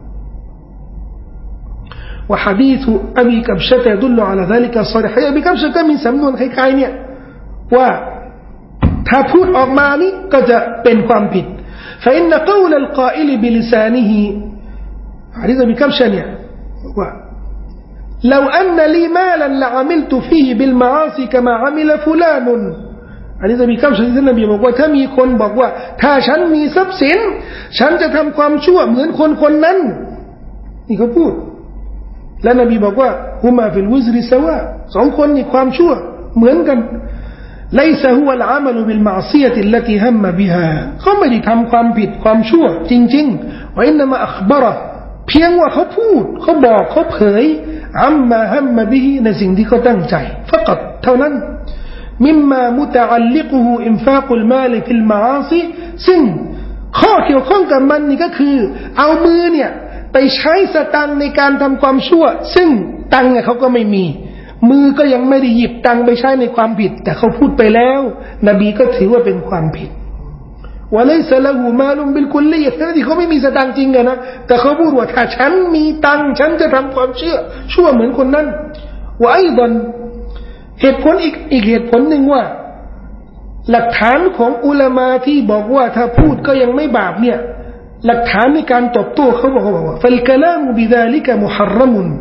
وحديث أبي كبشة يدل على ذلك الصريح أبي كبشة ก็มีสำนวนคล้ายๆเนี่ยว่าถ้าพูดออกมานี่ก็จะเป็นความผิดفإن قول القائل بلسانه حديث أبي كبشةเนี่ยว่าلو أن لي مالا لعملت فيه بالمعاصي كما عمل فلان อันนี้จะมีคำที่ท่านนบีบอกว่าถ้ามีคนบอกว่าถ้าฉันมีทรัพย์สินฉันจะทำความชั่วเหมือนคนคนนั้นนี่เขาพูดและนบีบอกว่าฮุมาฟิลวิซริซะวะสองคนนี่ความชั่วเหมือนกันليس هو العمل بالمعصية التي هم بها เขาไม่ได้ทำความผิดความชั่วจริงๆ وإنما أخبره เพียงว่าเขาพูดเขาบอกเขาเผยอัมมาฮัมมะบิฮิในสิ่งที่เขาตั้งใจفقط เท่านั้น مما متعلقه إنفاق المال في المعاصي ซึ่งข้อเกี่ยวข้องกับมันนี่ก็คือเอามือเนี่ยไปใช้สตังค์ในการทำความชั่วซึ่งตังค์เนี่ยเขาก็ไม่มีมือก็ยังไม่ได้หยิบตังค์ไปใช้ในความผิดแต่เขาพูดไปแล้วนบีก็ถือว่าเป็นความผิดว่าไลซะละหูมาลุมบิลกุลลียะทั้งที่เขาไม่มีสตังค์จริงนะแต่เขาพูดว่าถ้าฉันมีตังค์ฉันจะทำความเชื่อชั่วเหมือนคนนั้นว่าไอ้ดอนเหตุผลอีกอีกเหตุผลหนึ่งว่าหลักฐานของอุลามะที่บอกว่าถ้าพูดก็ยังไม่บาปเนี่ยหลักฐานในการตอบโต้เขาบอกว่าฟัลกะลามุบิซาลิกะมุฮัรรมุน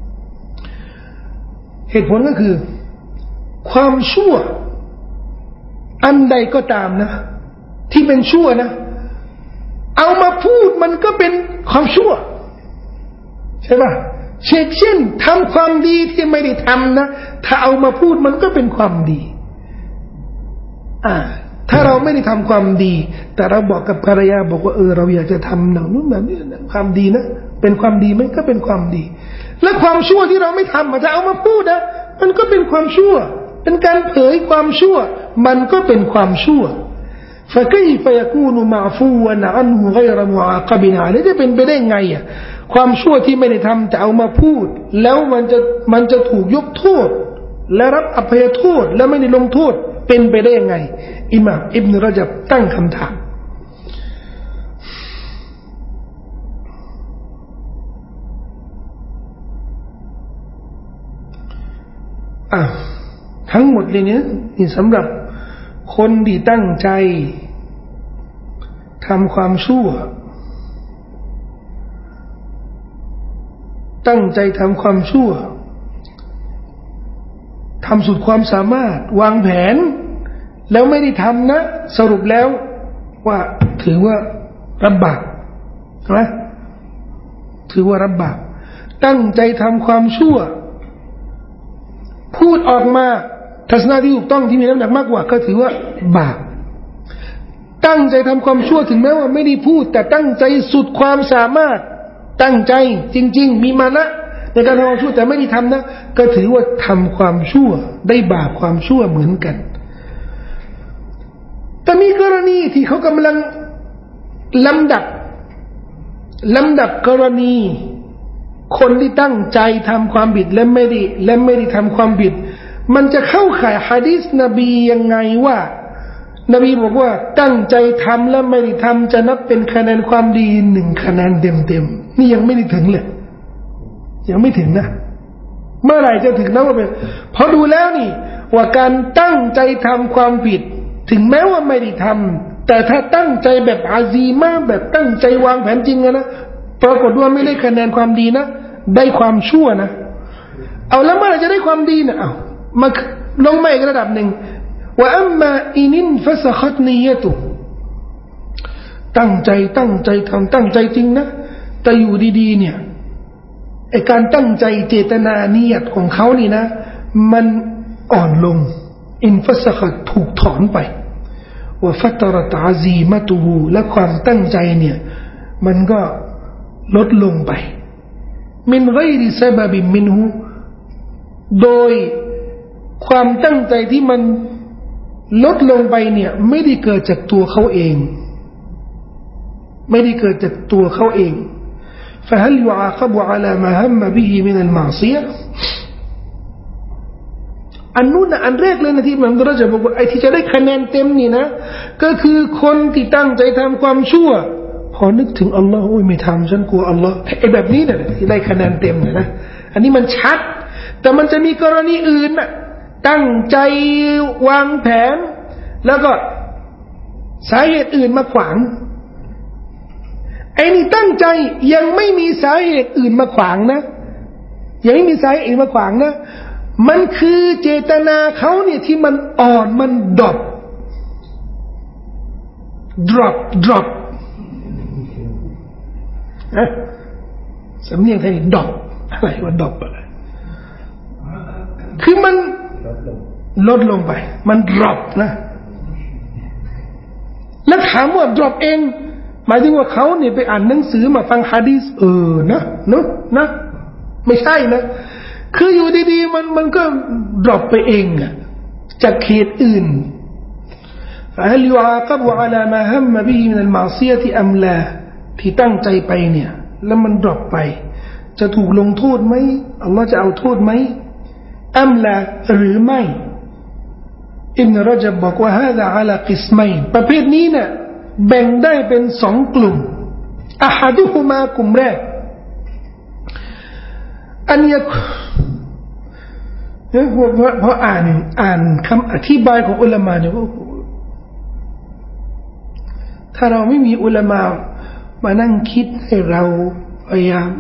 เหตุผลก็คือความชั่วอันใดก็ตามนะที่เป็นชั่วนะเอามาพูดมันก็เป็นความชั่วใช่ป่ะเช่นเช่นทำความดีที่ไม่ได้ทำนะถ้าเอามาพูดมันก็เป็นความดีอ่าถ้าเราไม่ได้ทำความดีแต่เราบอกกับภรรยาบอกว่าเออเราอยากจะทำหนังนู้นแบบนี้นะความดีนะเป็นความดีมันก็เป็นความดีและความชั่วที่เราไม่ทำจะเอามาพูดนะมันก็เป็นความชั่วเป็นการเผยความชั่วมันก็เป็นความชั่ว فكيف يكون معفوا عنه غير معاقب عليه จะเป็นไปได้ไงอ่ะความชั่วที่ไม่ได้ทำแต่เอามาพูดแล้วมันจะมันจะถูกยกโทษและรับอภัยโทษและไม่ได้ลงโทษเป็นไปได้ยังไงอิหม่ามอิบนุรอญับตั้งคำถามอ่ะทั้งหมดเลยเนี่ยนี่สำหรับคนที่ตั้งใจทำความชั่วตั้งใจทำความชั่วทำสุดความสามารถวางแผนแล้วไม่ได้ทำนะสรุปแล้วว่าถือว่ารับบาปใช่ไหมถือว่ารับบาปตั้งใจทำความชั่วพูดออกมาทัศนะที่ถูกต้องที่มีน้ำหนักมากกว่าก็ถือว่าบาปตั้งใจทำความชั่วถึงแม้ว่าไม่ได้พูดแต่ตั้งใจสุดความสามารถตั้งใจจริงๆมีมานะในการทำความชั่วแต่ไม่ได้ทำนะก็ถือว่าทำความชั่วได้บาปความชั่วเหมือนกันแต่มีกรณีที่เขากำลังลำดับลำดับกรณีคนที่ตั้งใจทำความผิดและไม่ได้และไม่ได้ทำความผิดมันจะเข้าข่ายหะดีษนบียังไงว่านบีบอกว่าตั้งใจทำและไม่ได้ทำจะนับเป็นคะแนนความดีหนึ่งคะแนนเต็มๆนี่ยังไม่ได้ถึงเลยยังไม่ถึงนะเมื่อไหร่จะถึงนะว่าเป็นพอดูแล้วนี่ว่าการตั้งใจทำความผิดถึงแม้ว่าไม่ได้ทำแต่ถ้าตั้งใจแบบอาซีมาแบบตั้งใจวางแผนจริงนะปรากฏว่าไม่ได้คะแนนความดีนะได้ความชั่วนะเอาแล้วเมื่อไหร่จะได้ความดีนะเอามาลงมาอีกระดับหนึ่งว่าอัมมาอินินฟะซะคัตนียะตุตั้งใจตั้งใจทำตั้งใจจริงนะแต่อยู่ดีๆเนี่ยไอ้การตั้งใจเจตนาเนียดของเขานี่นะมันอ่อนลงอินฟะซะคัตถูกถอนไปว่าฟัตรัตอาซีมะตุฮูและความตั้งใจเนี่ยมันก็ลดลงไปมินไกรซะบะบิมินฮูโดยความตั้งใจที่มันลดลงไปเนี่ยไม่ได้เกิดจากตัวเขาเองไม่ได้เกิดจากตัวเขาเอง فهل يعاقب على ما هم به من المعصية อันนู้นนะอันแรกเลยนะที่มันเราจะบอกว่าไอ้ที่จะได้คะแนนเต็มนี่นะก็คือคนที่ตั้งใจทำความชั่วพอนึกถึงอัลลอฮ์โอ้ยไม่ทำฉันกลัวอัลลอฮ์ไอ้แบบนี้นะที่ได้คะแนนเต็มนะอันนี้มันชัดแต่มันจะมีกรณีอื่นน่ะตั้งใจวางแผนแล้วก็สาเหตุอื่นมาขวางไอ้นี่ตั้งใจยังไม่มีสาเหตุอื่นมาขวางนะยังไม่มีสาเหตุอื่นมาขวางนะมันคือเจตนาเขาเนี่ยที่มันอ่อนมันดรอป drop drop ฮะสำเนียงไทยดรอปอะไรว่าดรอปอะไรคือมันลดลงไปมัน drop นะแล้วถามว่า drop เองหมายถึงว่าเขาเนี่ยไปอ่านหนังสือมาฟังหะดีษเออนะเนอะนะไม่ใช่นะคืออยู่ดีๆมันมันก็ drop ไปเองอะจากเหตุอื่น فهل يعاقب على ما هم به من المعصية أم لا ที่ตั้งใจไปเนี่ยแล้วมัน drop ไปจะถูกลงโทษไหมอัลลอฮ์จะเอาโทษไหมอัมลาหรือไม่อิบนุรญับบอกว่าฮาซาอะลากิสมัยประเภทนี้เนี่ยแบ่งได้เป็นสองกลุ่มอะฮัดุฮุมากลุ่มแรกอันยักเนี่ยเพราะเพราะอ่านอ่านคำอธิบายของอุลามะเนี่ยถ้าเราไม่มีอุลามะมานั่งคิดให้เราพยายาม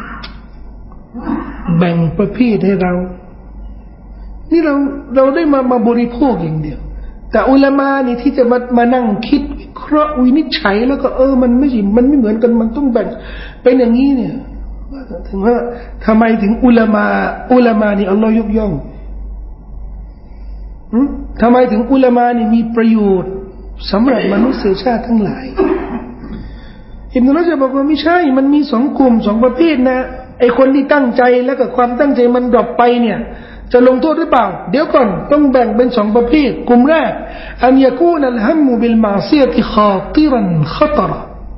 แบ่งประเภทให้เรานี่เราเราได้มามาบริโภคอย่างเดียวแต่อุลามะนี่ที่จะมามานั่งคิดวิเคราะห์วินิจฉัยแล้วก็เออมันไม่ใช่มันไม่เหมือนกันมันต้องแบ่งเป็นอย่างนี้เนี่ยถึงว่าทำไมถึงอุลามะอุลามะนี่อัลลอฮ์ยกย่องทำไมถึงอุลามะนี่มีประโยชน์สำหรับมนุษยชาติทั้งหลายอิบนุรญับบอกว่าไม่ใช่มันมีสองกลุ่มสองประเภทนะไอคนที่ตั้งใจแล้วก็ความตั้งใจมันดรอปไปเนี่ยจะลงโทษหรือเปล่าเดี๋ยวก่อนต้องแบ่งเป็นสองประเภทกลุ่มแรกอันยะกูนัลฮัมมุบิลมาซิยะติคาติรันคตร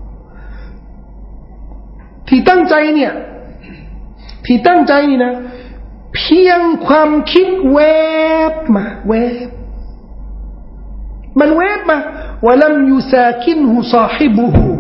ที่ตั้งใจเนี่ยที่ตั้งใจนี่นะเพียงความคิดแวบมาแวบมันแวบมาวะลัมยุซาคินฮุซาฮิบุฮุ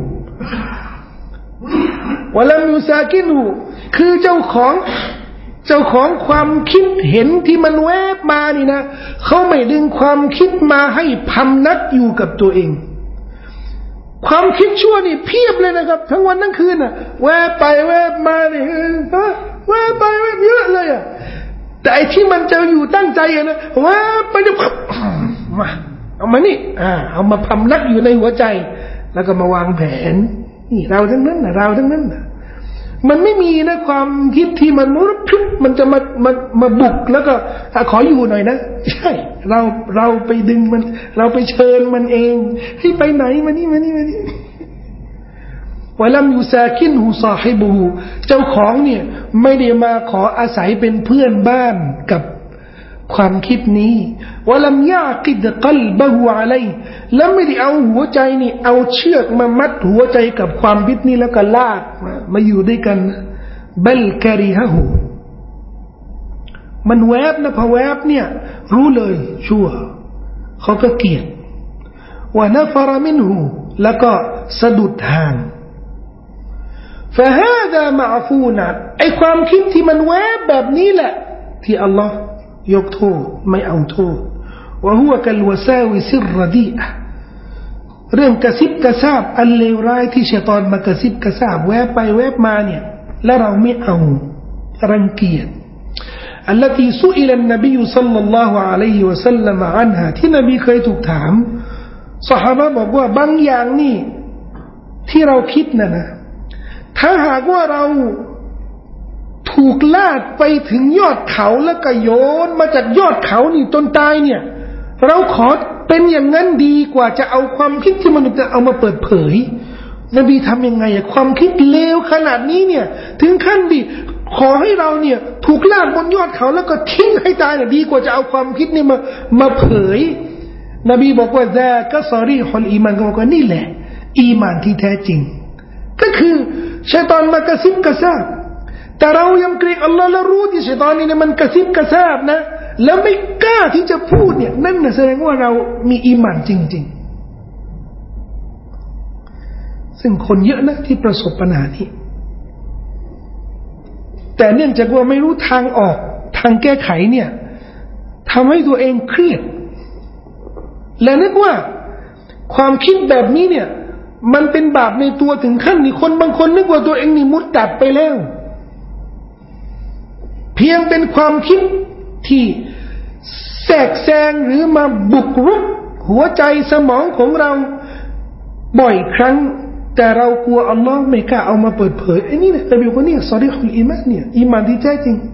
วะลัมยุซาคินฮุคือเจ้าของเจ้าของความคิดเห็นที่มันแวบมานี่นะเขาไม่ดึงความคิดมาให้พำนักอยู่กับตัวเองความคิดชั่วนี่เพียบเลยนะครับทั้งวันทั้งคืนน่ะแวบไปแวบมานี่แวบไปแวบเยอะเลยอ่ะแต่ไอ้ที่มันจะอยู่ตั้งใจนะแวบไปเดี๋ยวมาเอามานี่อ่าเอามาพำนักอยู่ในหัวใจแล้วก็มาวางแผนนี่เราทั้งนั้นน่ะเราทั้งนั้นน่ะมันไม่มีนะความคิดที่มันมุดพิบมันจะมามามาบุกแล้วก็ขออยู่หน่อยนะใช่เราเราไปดึงมันเราไปเชิญมันเองให้ไปไหนมานี่มานี่มานี่วะลัมยุซาคินฮุซาฮิบุฮุเจ้าของเนี่ยไม่ได้มาขออาศัยเป็นเพื่อนบ้านกับความคิดนี้วะลัมยะกิดกัลบะฮุอะลัยแล้วไม่ได้เอาหัวใจนี่เอาเชือกมามัดหัวใจกับความคิดนี้แล้วก็ลากมามาอยู่ด้วยกันบัลกะริฮะฮูมันแวบนะพอแวบเนี่ยรู้เลยชั่วเขาก็เกลียดวะนะฟรมินหูแล้วก็สะดุดห่างฟะฮาซามะฟูนะไอความคิดที่มันแวบแบบนี้แหละที่อัลลอฮ์ยกโทษไม่เอาโทษวะฮุวะกัลวะซาวิซิรรดีอะเรื่องกระซิบกระซาบอันเลวร้ายที่ชัยฏอนมากระซิบกระซาบแวบไปแวบมาเนี่ยและเราไม่เอารังเกียจالتي سئل النبي صلى الله عليه وسلم عنها ที่นบีเคยถูกถามซอฮาบะห์บอกว่าบางอย่างนี่ที่เราคิดน่ะนะถ้าหากว่าเราถูกลากไปถึงยอดเขาแล้วก็โยนมาจากยอดเขานี่จนตายเนี่ยเราขอเป็นอย่างนั้นดีกว่าจะเอาความคิดที่มนุษย์จะเอามาเปิดเผยนบีทำยังไงอะความคิดเลวขนาดนี้เนี่ยถึงขั้นดิขอให้เราเนี่ยถูกลากบนยอดเขาแล้วก็ทิ้งให้ตายเนี่ยดีกว่าจะเอาความคิดนี่มามาเผยนบีบอกว่าซาก็ซอรีฮุลอีมานก็บอกว่านี่แหละอีมานที่แท้จริงก็คือชัยฏอนมากระซิบกระซาบแต่เรายำเกรงอัลลอฮ์และรู้ที่ชัยฏอนนี่เนี่ยมันกระซิบกระซาบนะแล้วไม่กล้าที่จะพูดเนี่ยนั่นน่ะแสดงว่าเรามีอีหม่านจริงๆซึ่งคนเยอะนะที่ประสบปัญหานี้แต่เนื่องจากว่าไม่รู้ทางออกทางแก้ไขเนี่ยทำให้ตัวเองเครียดและนึกว่าความคิดแบบนี้เนี่ยมันเป็นบาปในตัวถึงขั้นนี่คนบางคนนึกว่าตัวเองนี่มุตตัดไปแล้วเพียงเป็นความคิดที่แทรกแซงหรือมาบุกรุกหัวใจสมองของเราบ่อยครั้งแต่เรากลัวอัลลอฮ์ไม่กล้าเอามาเปิดเผยไอ้นี่นะนบีบอกว่าเนี่ยซอรีฮุลอีมานเนี่ยอีมานที่แท้จริง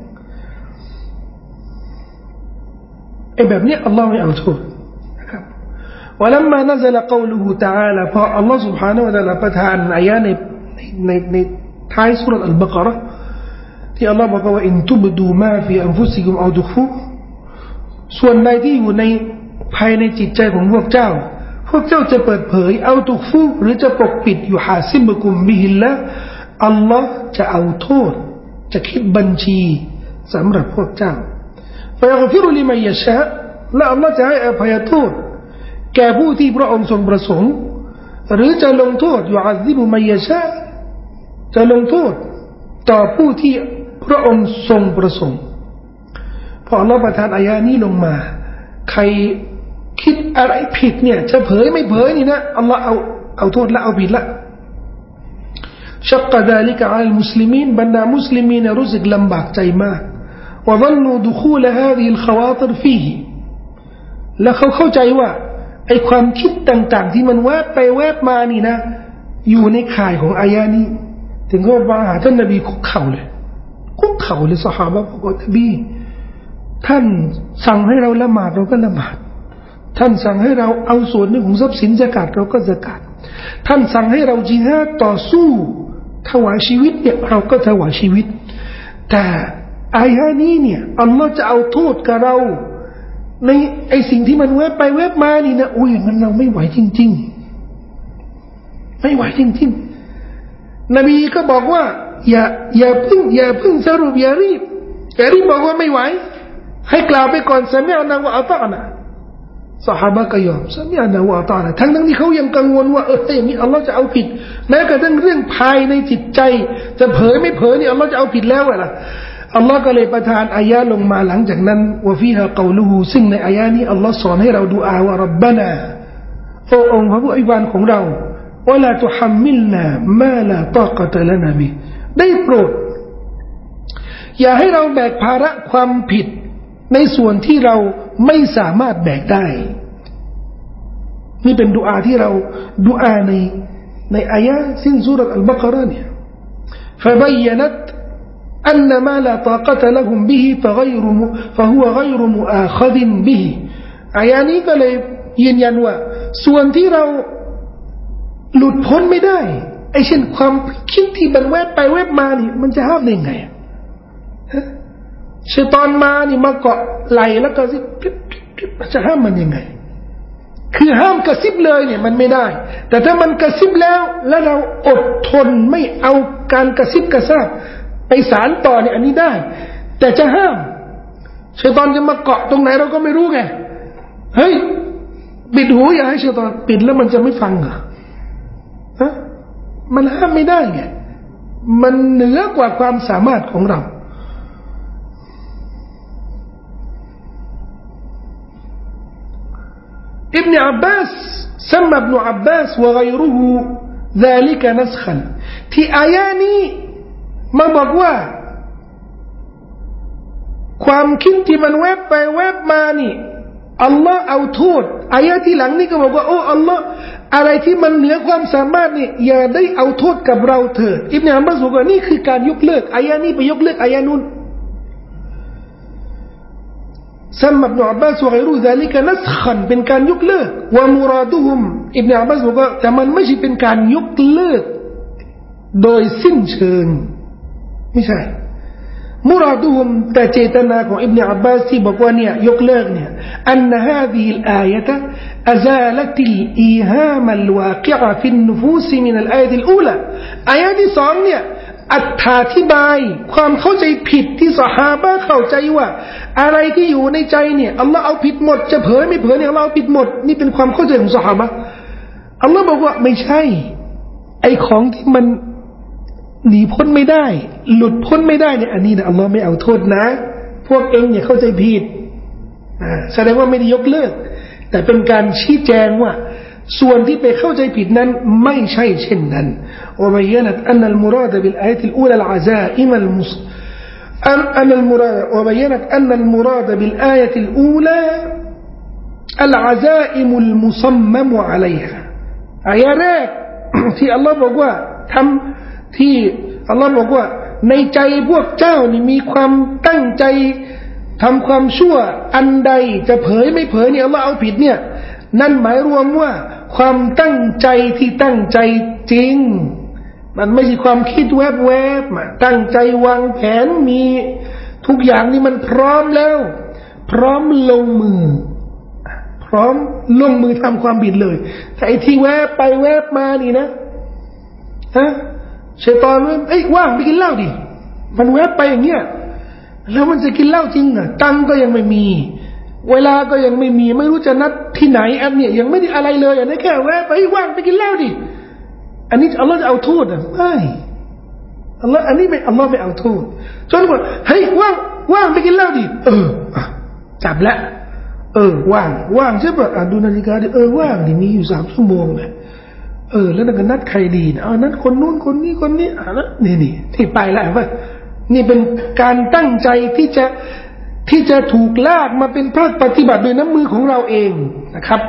ไอ้แบบนี้อัลลอฮ์ไม่เอาโทษนะครับولما نزل قوله تعالى พออัลลอฮ์ سبحانه และ تعالى ประทานอายะห์ในในในท้ายซูเราะห์อัลบะเกาะเราะห์ที่อัลลอฮ์บอกว่าอินตุบดูมาฟีอันฟุซิกุมเอาตุฟูส่วนใดที่อยู่ในภายในจิตใจของพวกเจ้าพวกเจ้าจะเปิดเผยเอาตุฟูหรือจะปกปิดอยู่หาซิบกุมบิฮิลละอัลลอฮ์จะเอาโทษจะคิดบัญชีสำหรับพวกเจ้าฟะยัฆฟิรุลิมัยยะชาและอัลลอฮ์จะให้อภัยโทษแก่ผู้ที่พระองค์ทรงประสงค์หรือจะลงโทษยุอัซซิบุมัยยะชาจะลงโทษต่อผู้ที่พระองค์ทรงประสงค์พออัลลอฮ์ประทานอายะนี้ลงมาใครคิดอะไรผิดเนี่ยจะเผยไม่เผยนี่นะอัลลอฮ์เอาเอาโทษละเอาผิดละชักกะดาลิกะอัลมุสลิมีนบรรดามุสลิมีนรู้สึกลำบากใจมากว่าظنوا دخول هذه الخواطر فيه และเขาเข้าใจว่าไอ้ความคิดต่างๆที่มันแวบไปแวบมานี่นะอยู่ในข่ายของอายะนี้ถึงเขามาหาท่านนบีคุกเข่าเลยคุกเข่าเลยซอฮาบะห์บอกว่านบีท่านสั่งให้เราละหมาดเราก็ละหมาดท่านสั่งให้เราเอาส่วนหนึ่งของทรัพย์สินซะกาตเราก็ซะกาตท่านสั่งให้เราญิฮาดต่อสู้ถวายชีวิตเนี่ยเราก็ถวายชีวิตแต่อายะนี้เนี่ยอัลลอฮ์จะเอาโทษกับเราในไอสิ่งที่มันแวบไปแวบมานี่นะอุ้ยมันเราไม่ไหวจริงๆไม่ไหวจริงๆนบีก็บอกว่าอย่าอย่าพึ่งอย่าพึ่งสรุปอย่ารีบอย่ารีบบอกว่าไม่ไหวให้กล่าวไปก่อนซะมิอะนะวะอะตอนะซอฮาบะห์ก็ยอมซะมิอะนะวะอะตอนะทั้งทั้งที่เขายังกังวลว่าเออถ้าอย่างนี้อัลลอฮ์จะเอาผิดแม้กระทั่งเรื่องภายในจิตใจจะเผยไม่เผยนี่อัลลอฮ์จะเอาผิดแล้วล่ะอัลลอฮ์ก็เลยประทานอายะลงมาหลังจากนั้นวะฟีฮะกอลูฮูซึ่งในอายะนี้อัลลอฮ์สอนให้เราดุอาว่ารับบานาโอ้องค์พระผู้อภิบาลของเราวะลาตุฮัมมิลนามาลาตากะตะลนาบิได้โปรดอย่าให้เราแบกภาระความผิดในส่วนที่เราไม่สามารถแบกได้นี่เป็นดุอาที่เราดุอาในในอายะสิ้นซูเราะห์อัลบะเกาะเราะห์เนี่ยฟะบัยนะตأن ما لا طاقة لهم به فغير فهو غير مؤاخذ به อายะนี้ก็เลยยืนยันว่าส่วนที่เราหลุดพ้นไม่ได้ไอ้เช่นความคิดที่มันแวบไปแวบมานี่มันจะห้ามได้ไงชัยฏอนมานี่มาเกาะไหลแล้วก็จะห้ามมันยังไงคือห้ามกระซิบเลยเนี่ยมันไม่ได้แต่ถ้ามันกระซิบแล้วแล้วเราอดทนไม่เอาการกระซิบกระซาบไปสารต่อเนี่ยอันนี้ได้แต่จะห้ามชัยฏอนจะมาเกาะตรงไหนเราก็ไม่รู้ไงเฮ้ยปิดหูอย่าให้ชัยฏอนปิดแล้วมันจะไม่ฟังเหรอฮะมันห้ามไม่ได้ไงมันเหนือกว่าความสามารถของเราอิบนุอับบาสสมอิบนุอับบาสและ غيره ذلك نسخا ที่อายะนี้มาบอกว่าความคิดที่มันแวบไปแวบมานี่อัลลอฮ์เอาโทษอายะที่หลังนี่ก็บอกว่าโอ้อัลลอฮ์อะไรที่มันเหนือความสามารถนี่อย่าได้เอาโทษกับเราเถิดอิบนุอับบาสบอกว่านี่คือการยกเลิกอายะนี้ไปยกเลิกอายะนู้นซัมอิบนุอับบาส وغيره ذلك نسخا เป็นการยกเลิกว่ามุราดุฮุมอิบนุอับบาสบอกว่าแต่มันไม่ใช่เป็นการยกเลิกโดยสิ้นเชิงไม่ใช่มุราดุฮุมแต่เจตนาของอิบนุอับบาสที่บอกว่าเนี่ยยกเลิกเนี่ยอันนะฮาซิฮิลอายะตะอะซาละติลอีฮามัลวากิอะฟินนุฟูสมินัลอายะติลอูลาอายะที่สองเนี่ยอธิบายความเข้าใจผิดที่ซอฮาบะห์เข้าใจว่าอะไรที่อยู่ในใจเนี่ยอัลลอฮ์เอาผิดหมดจะเผยไม่เผยเนี่ยอัลลอฮ์เอาผิดหมดนี่เป็นความเข้าใจของซอฮาบะห์อัลลอฮ์บอกว่าไม่ใช่ไอ้ของที่มันหนีพ้นไม่ได้หลุดพ้นไม่ได้เนี่ยอันนี้นะอัลลอฮ์ไม่เอาโทษนะพวกเองเนี่ยเข้าใจผิดอ่าแสดงว่าไม่ได้ยกเลิกแต่เป็นการชี้แจงว่าส่วนที่ไปเข้าใจผิดนั้นไม่ใช่เช่นนั้นوبينت أن المراد بالآية الأولى العزائم المص أن المراد وبينت أن المراد بالآية الأولى العزائم المصمم عليها อายะแรกที่อัลลอฮ์บอกว่าทำที่อัลลอฮ์บอกว่าในใจพวกเจ้านี่มีความตั้งใจทำความชั่วอันใดจะเผยไม่เผยเนี่ยอัลลอฮ์เอาผิดเนี่ยนั่นหมายรวมว่าความตั้งใจที่ตั้งใจจริงมันไม่ใช่ความคิดแวบๆมาตั้งใจวางแผนมีทุกอย่างนี่มันพร้อมแล้วพร้อมลงมือพร้อมลงมือทำความผิดเลยแต่ไอ้ที่แวบไปแวบมานี่นะฮะชัยฏอนว่าเอ้ยว่างไปกินเหล้าดิมันแวบไปอย่างเงี้ยแล้วมันจะกินเหล้าจริงอ่ะตังก็ยังไม่มีเวลาก็ยังไม่มีไม่รู้จะนัดที่ไหนอันเนี่ยยังไม่ได้อะไรเลยอันนี้แค่แวะไปว่างไปกินเหล้าดิอันนี้อัลลอฮ์จะเอาโทษอ่ะไม่อัลลอฮ์อันนี้ไม่อัลลอฮ์ไม่เอาโทษจนกว่าเฮ้ยว่างว่างไปกินเหล้าดิเออจับละเออว่างว่างใช่ป่ะอ่ะดูนาฬิกาดิเออว่างดิมีอยู่สามชั่วโมงเลยเออแล้วก็นัดใครดีนะอ๋อนัดคนนู้นคนนี้คนนี้อ่ะแล้วนี่นี่ที่ไปแล้วป่ะนี่เป็นการตั้งใจที่จะที่จะถูกลากมาเป็นภาคปฏิบัติโดยน้ำมือของเราเองนะครับ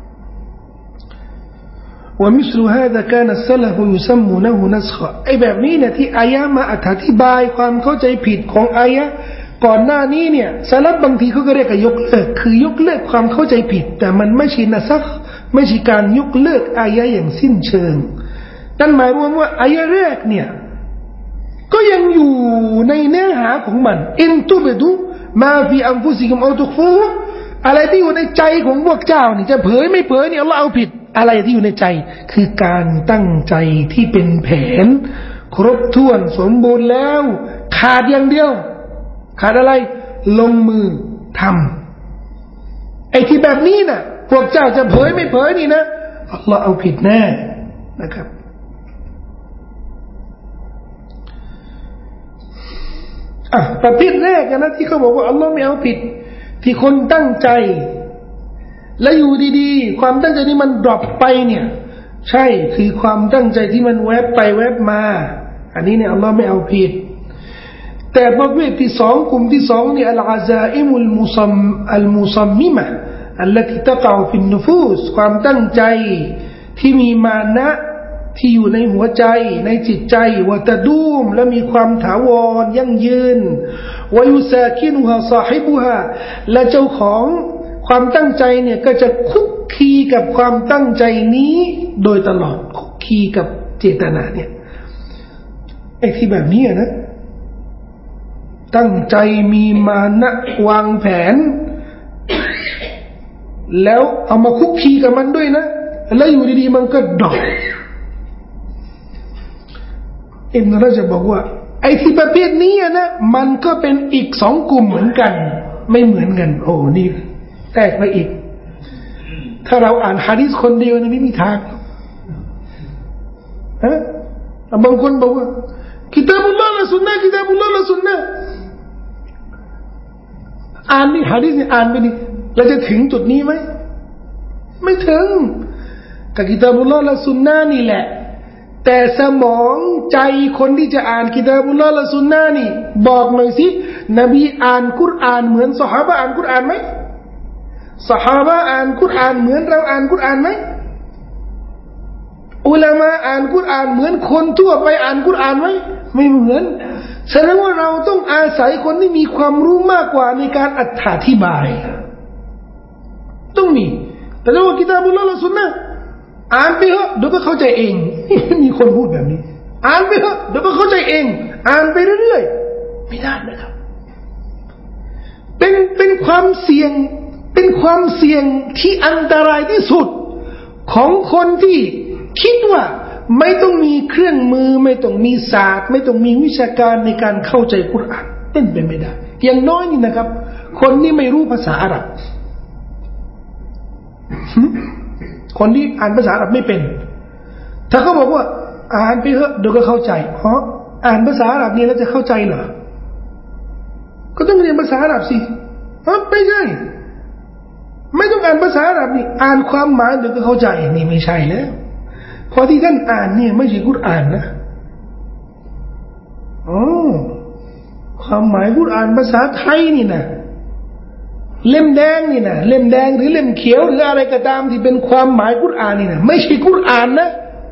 ومثل هذا كان السلف يسمونه نسخا ไอ้แบบนี้เนี่ยที่อายะมาอธิบายความเข้าใจผิดของอายะก่อนหน้านี้เนี่ยสลับบางทีเขาก็เรียกว่ายกเลิกคือยกเลิกความเข้าใจผิดแต่มันไม่ใช่นะซักไม่ใช่การยกเลิกอายะอย่างสิ้นเชิงนั่นหมายรวมว่าอายะแรกเนี่ยก็ยังอยู่ในเนื้อหาของมันอินตุบดุมาฟีอันฟุซิกุมเอาตุกฟูอะไรที่อยู่ในใจของพวกเจ้านี่จะเผยไม่เผยเนี่ยอัลเลาะห์เอาผิดอะไรที่อยู่ในใจคือการตั้งใจที่เป็นแผนครบถ้วนสมบูรณ์แล้วขาดอย่างเดียวขาดอะไรลงมือทำไอ้ที่แบบนี้น่ะพวกเจ้าจะเผยไม่เผยนี่นะอัลเลาะห์เอาผิดแน่นะครับอ่ะประเภทแรกนะที่เขาบอกว่าอัลลอฮ์ไม่เอาผิดที่คนตั้งใจและอยู่ดีๆความตั้งใจนี้มันดรอปไปเนี่ยใช่คือความตั้งใจที่มันแวบไปแวบมาอันนี้เนี่ยอัลลอฮ์ไม่เอาผิดแต่ประเภทที่สองกลุ่มที่สองเนี่ยอัลอาซาอิมุลมุซัมอัลมุซัมมิมะอัลลัติตะกะฟินนุฟูสความตั้งใจที่มีมานะที่อยู่ในหัวใจในจิตใจวะตะดูมและมีความถาวรยั่งยืนวะยุซาคินุฮาซาฮิบุฮาและเจ้าของความตั้งใจเนี่ยก็จะคุกคีกับความตั้งใจนี้โดยตลอดคุกคีกับเจตนาเนี่ยไอ้ที่แบบนี้นะตั้งใจมีมานะวางแผนแล้วเอามาคุกคีกับมันด้วยนะแล้วอยู่ดีๆมันก็ดรอปอิบนุระญับบอกว่าไอ้ที่ประเภทนี้นะมันก็เป็นอีกสองกลุ่มเหมือนกันไม่เหมือนกันโอ้นี่แตกไปอีกถ้าเราอ่านหะดีษคนเดียวนี่ไม่มีทางฮะบางคนบอกว่ากิตาบุลลอฮ์และสุนนะกิตาบุลลอฮ์และสุนนะอ่านนี่หะดีษนี่อ่านไปดิเราจะถึงจุดนี้ไหมไม่ถึงกับกิตาบุลลอฮ์และสุนนะนี่แหละแต่สมองใจคนที่จะอ่านกิตาบุลลอฮ์และสุนนะนี่บอกหน่อยสินบีอ่านกุรอานเหมือนซอฮาบะห์อ่านกุรอานไหมซอฮาบะห์อ่านกุรอานเหมือนเราอ่านกุรอานไหมอุลามะอ่านกุรอานเหมือนคนทั่วไปอ่านกุรอานไหมไม่เหมือนแสดงว่าเราต้องอาศัยคนที่มีความรู้มากกว่าในการอธิบายต้องมีแต่ถ้าว่ากิตาบุลลอฮ์และสุนนะอ่านไปเถอะเดี๋ยวก็เข้าใจเองมีคนพูดแบบนี้อ่านไปเถอะเดี๋ยวก็เข้าใจเองอ่านไปเรื่อยๆไม่ได้นะครับเป็นเป็นความเสี่ยงเป็นความเสี่ยงที่อันตรายที่สุดของคนที่คิดว่าไม่ต้องมีเครื่องมือไม่ต้องมีศาสตร์ไม่ต้องมีวิชาการในการเข้าใจกุรอานเป็นไปไม่ได้อย่างน้อยนี่นะครับคนที่ไม่รู้ภาษาอาหรับคนที่อ่านภาษาอาหรับไม่เป็นถ้าเขาบอกว่าอ่านไปเถอะเดี๋ยวก็เข้าใจเพราะอ่านภาษาอาหรับนี่แล้วจะเข้าใจเหรอก็ต้องเรียนภาษาอาหรับสิฮะไม่ใช่ไม่ต้องอ่านภาษาอาหรับนี่อ่านความหมายเดี๋ยวก็เข้าใจนี่ไม่ใช่แล้วพอที่ท่านอ่านเนี่ยไม่ใช่กุรอานนะอ๋อความหมายกุรอานภาษาไทยนี่นะเล่มแดงนี่นะเล่มแดงหรือเล่มเขียวหรืออะไรก็ตามที่เป็นความหมายกุรอานนี่นะไม่ใช่กุรอานนะ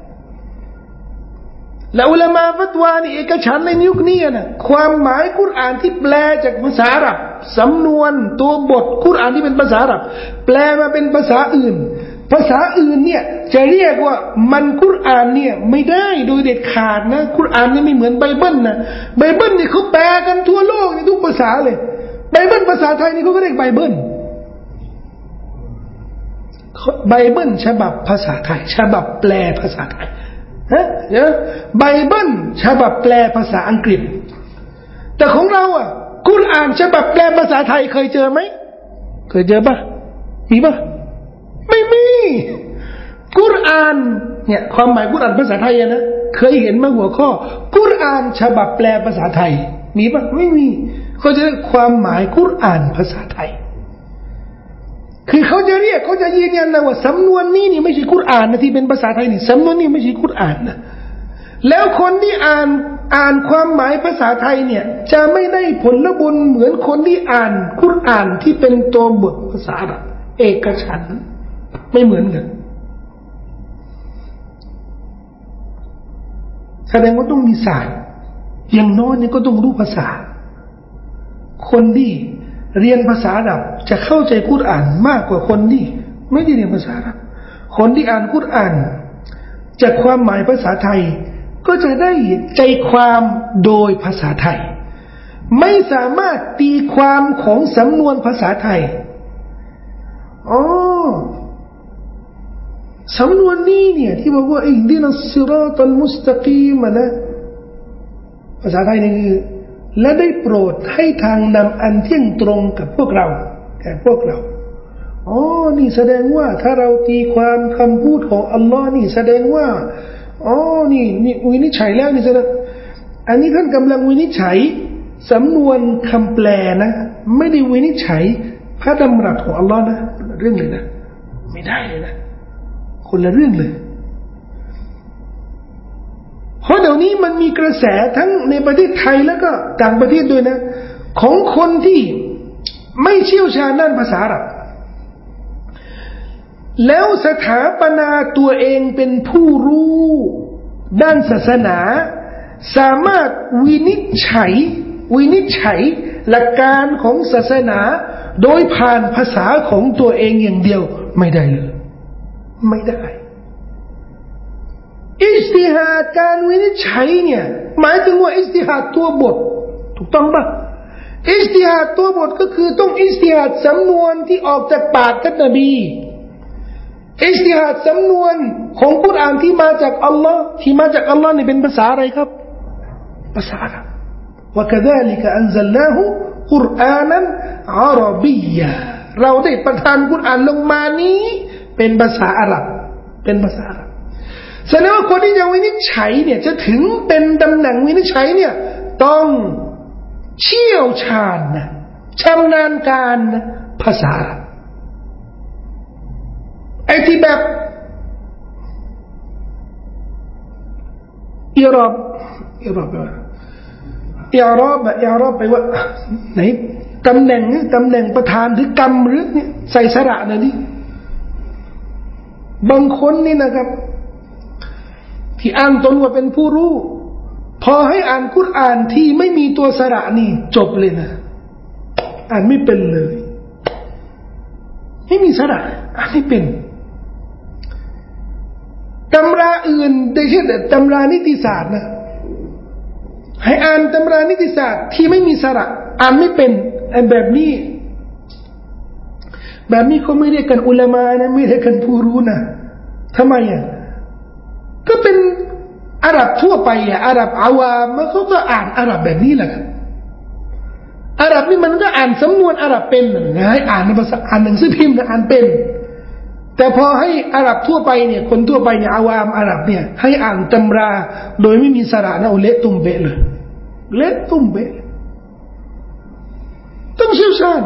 แล้วอุลามะฟัตวานี่เอกฉันท์ในยุคนี้นะความหมายกุรอานที่แปลจากภาษาอาหรับสำนวนตัวบทกุรอานที่เป็นภาษาอาหรับแปลมาเป็นภาษาอื่นภาษาอื่นเนี่ยจะเรียกว่ามันกุรอานเนี่ยไม่ได้โดยเด็ดขาดนะกุรอานนี่ไม่เหมือนไบเบิลนะไบเบิลนี่เขาแปลกันทั่วโลกในทุกภาษาเลยไบเบิลภาษาไทยนี่เขาก็เรียกไบเบิลไบเบิลฉบับภาษาไทยฉบับแปลภาษาไทยฮะเนี่ยไบเบิลฉบับแปลภาษาอังกฤษแต่ของเราอ่ะกุรอานฉบับแปลภาษาไทยเคยเจอไหมเคยเจอปะมีปะไม่มีกุรอานเนี่ยความหมายกุรอานภาษาไทยนะเคยเห็นไหมหัวข้อกุรอานฉบับแปลภาษาไทยมีปะไม่มีเขาจะเรียกความหมายกุรอานภาษาไทยคือเขาจะเรียกเขาจะยืนยันนะว่าสำนวนนี้นี่ไม่ใช่กุรอานนะที่เป็นภาษาไทยนี่สำนวนนี้ไม่ใช่กุรอานนะแล้วคนที่อ่านอ่านความหมายภาษาไทยเนี่ยจะไม่ได้ผลบุญเหมือนคนที่อ่านกุรอานที่เป็นตัวบทภาษาอาหรับเอกฉันท์ไม่เหมือนกันแสดงว่าต้องมีศาสตร์อย่างน้อยนี่ก็ต้องรู้ภาษาคนที่เรียนภาษาอาหรับจะเข้าใจกุรอานมากกว่าคนที่ไม่ได้เรียนภาษาอาหรับคนที่อ่านกุรอานจากความหมายภาษาไทยก็จะได้ใจความโดยภาษาไทยไม่สามารถตีความของสำนวนภาษาไทยอ๋อสำนวนนี้เนี่ยที่บอกว่าอิฮดินัสซิรอตัลมุสตะกีมนะภาษาไทยนี่คือและได้โปรดให้ทางนำอันเที่ยงตรงกับพวกเราแก่พวกเราอ๋อนี่แสดงว่าถ้าเราตีความคำพูดของอัลลอฮ์นี่แสดงว่าอ๋อนี่นี่วินิจฉัยแล้วนี่แสดงอันนี้ท่านกำลังวินิจฉัยสำนวนคำแปลนะไม่ได้วินิจฉัยพระดำรัสของอัลลอฮ์นะเรื่องเลยนะไม่ได้เลยนะคนละเรื่องเลยเพราะเดี๋ยวนี้มันมีกระแสทั้งในประเทศไทยแล้วก็ต่างประเทศด้วยนะของคนที่ไม่เชี่ยวชาญด้านภาษาอาหรับแล้วสถาปนาตัวเองเป็นผู้รู้ด้านศาสนาสามารถวินิจฉัยวินิจฉัยหลักการของศาสนาโดยผ่านภาษาของตัวเองอย่างเดียวไม่ได้เลยไม่ได้อิจติฮาดการวินิจฉัยเนี่ยหมายถึงว่าอิจติฮาดตัวบทถูกต้องปะอิจติฮาดตัวบทก็คือต้องอิจติฮาดสำนวนที่ออกจากปากท่านนบีอิจติฮาดสำนวนของกุรอานที่มาจากอัลลอฮ์ที่มาจากอัลลอฮ์นี่เป็นภาษาอะไรครับภาษาอาหรับوكذلك أنزلناه قرآنا عربيا เราได้ประทานกุรอานลงมานี้เเป็นภาษาอาหรับเป็นภาษาอาหรับแสดงว่าคนที่จะวินิจฉัยเนี่ยจะถึงเป็นตำแหน่งวินิจฉัยเนี่ยต้องเชี่ยวชาญนะชำนาญการนะภาษาอาหรับไอ้ที่แบบอิรอบอิรอบไปว่าอิรอบอิรอบไปว่าไหนตำแหน่งนี่ตำแหน่งประธานหรือกรรมหรือเนี่ยใส่สระหน่อยดิบางคนนี่นะครับที่อ้างตนว่าเป็นผู้รู้พอให้อ่านกุรอานที่ไม่มีตัวสระนี่จบเลยนะอ่านไม่เป็นเลยไม่มีสระอ่านไม่เป็นตำราอื่นได้เช่นตำรานิติศาสตร์นะให้อ่านตำรานิติศาสตร์ที่ไม่มีสระอ่านไม่เป็นไอ้แบบนี้แบบนี้เขาไม่เรียกกันอุลามะนะไม่เรียกกันผู้รู้นะทำไมอ่ะก็เป็นอาหรับทั่วไปอ่ะอาหรับอาวามมันเขาก็อ่านอาหรับแบบนี้แหละครับอาหรับนี่มันก็อ่านสำนวนอาหรับเป็นนะให้อ่านภาษาอ่านหนังสือพิมพ์นะอ่านเป็นแต่พอให้อาหรับทั่วไปเนี่ยคนทั่วไปเนี่ยอาวามอาหรับเนี่ยให้อ่านตำราโดยไม่มีสระนะโอเละตุ้มเบะเลยเละตุ้มเบะต้องเชี่ยวชาญ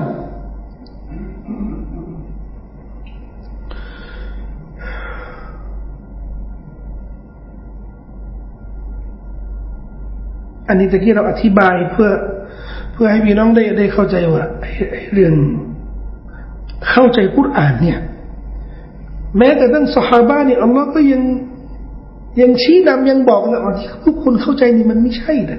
อันนี้ตะกี้เราอธิบายเพื่อเพื่อให้พี่น้องได้ได้เข้าใจว่าเรื่องเข้าใจกุรอานเนี่ยแม้แต่ตั้งซอฮาบะห์เนี่ยอัลลอฮ์ก็ยังยังชี้นำยังบอกเลยว่าที่ทุกคนเข้าใจนี่มันไม่ใช่นะ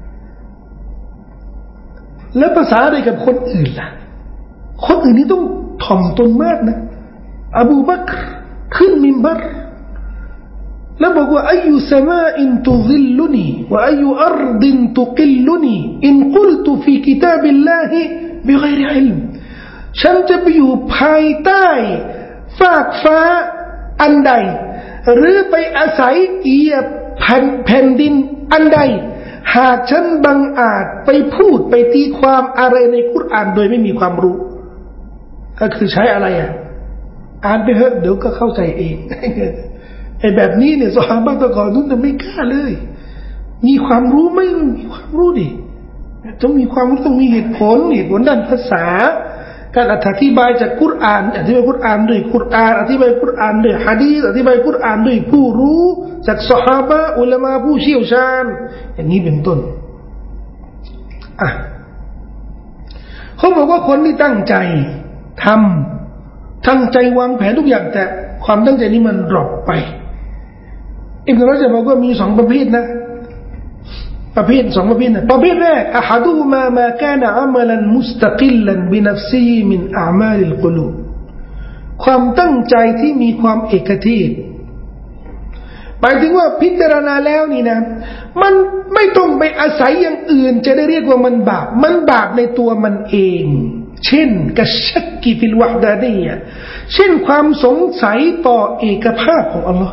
แล้วภาษาอะไรกับคนอื่นล่ะคนอื่นนี่ต้องถ่อมตนมากนะอบูบักรขึ้นมิมบัรแล้วบอกว่าอายุสมาอินตุซิลลุนีวะอายุอัรดินตุกิลลุนีอินกุลตุฟีกิตาบิลลาฮิบิฆอยริอิลมฉันจะไปอยู่ภายใต้ฟากฟ้าอันใดหรือไปอาศัยเหยียบแผ่นดินอันใดหากฉันบังอาจไปพูดไปตีความอะไรในกุรอานโดยไม่มีความรู้ก็คือใช้อะไรอ่ะอ่านไปเถอะเดี๋ยวก็เข้าใจเองไอ้แบบนี้เนี่ยซอฮาบะห์ตะก่อนนู้นไม่กล้าเลยมีความรู้ไม่มีความรู้ดิต้องมีความรู้ต้องมีเหตุผลเหตุผลด้านภาษาการอธิบายจากกุรอานอธิบายกุรอานด้วยกุรอานอธิบายกุรอานด้วยหะดีษอธิบายกุรอานด้วยผู้รู้จากซอฮาบะห์อุลามะผู้เชี่ยวชาญอย่างนี้เป็นต้นอ่ะเขาบอกว่าคนที่ตั้งใจทำตั้งใจวางแผนทุกอย่างแต่ความตั้งใจนี้มันดรอปไปอิบนุรอญะบบอกว่ามีสองประเภทนะประเภทสองประเภทนะประเภทแรกอะฮัดุมามากานะอะมัลันมุสตะกิลลันบินัฟซีฮิมินอาอ์มาลิลกุลูบความตั้งใจที่มีความเอกเทศหมายถึงว่าพิจารณาแล้วนี่นะมันไม่ต้องไปอาศัยอย่างอื่นจะได้เรียกว่ามันบาปมันบาปในตัวมันเองเช่นกัชชักกิฟิลวะฮดานียะห์เช่นความสงสัยต่อเอกภาพของอัลลอฮ์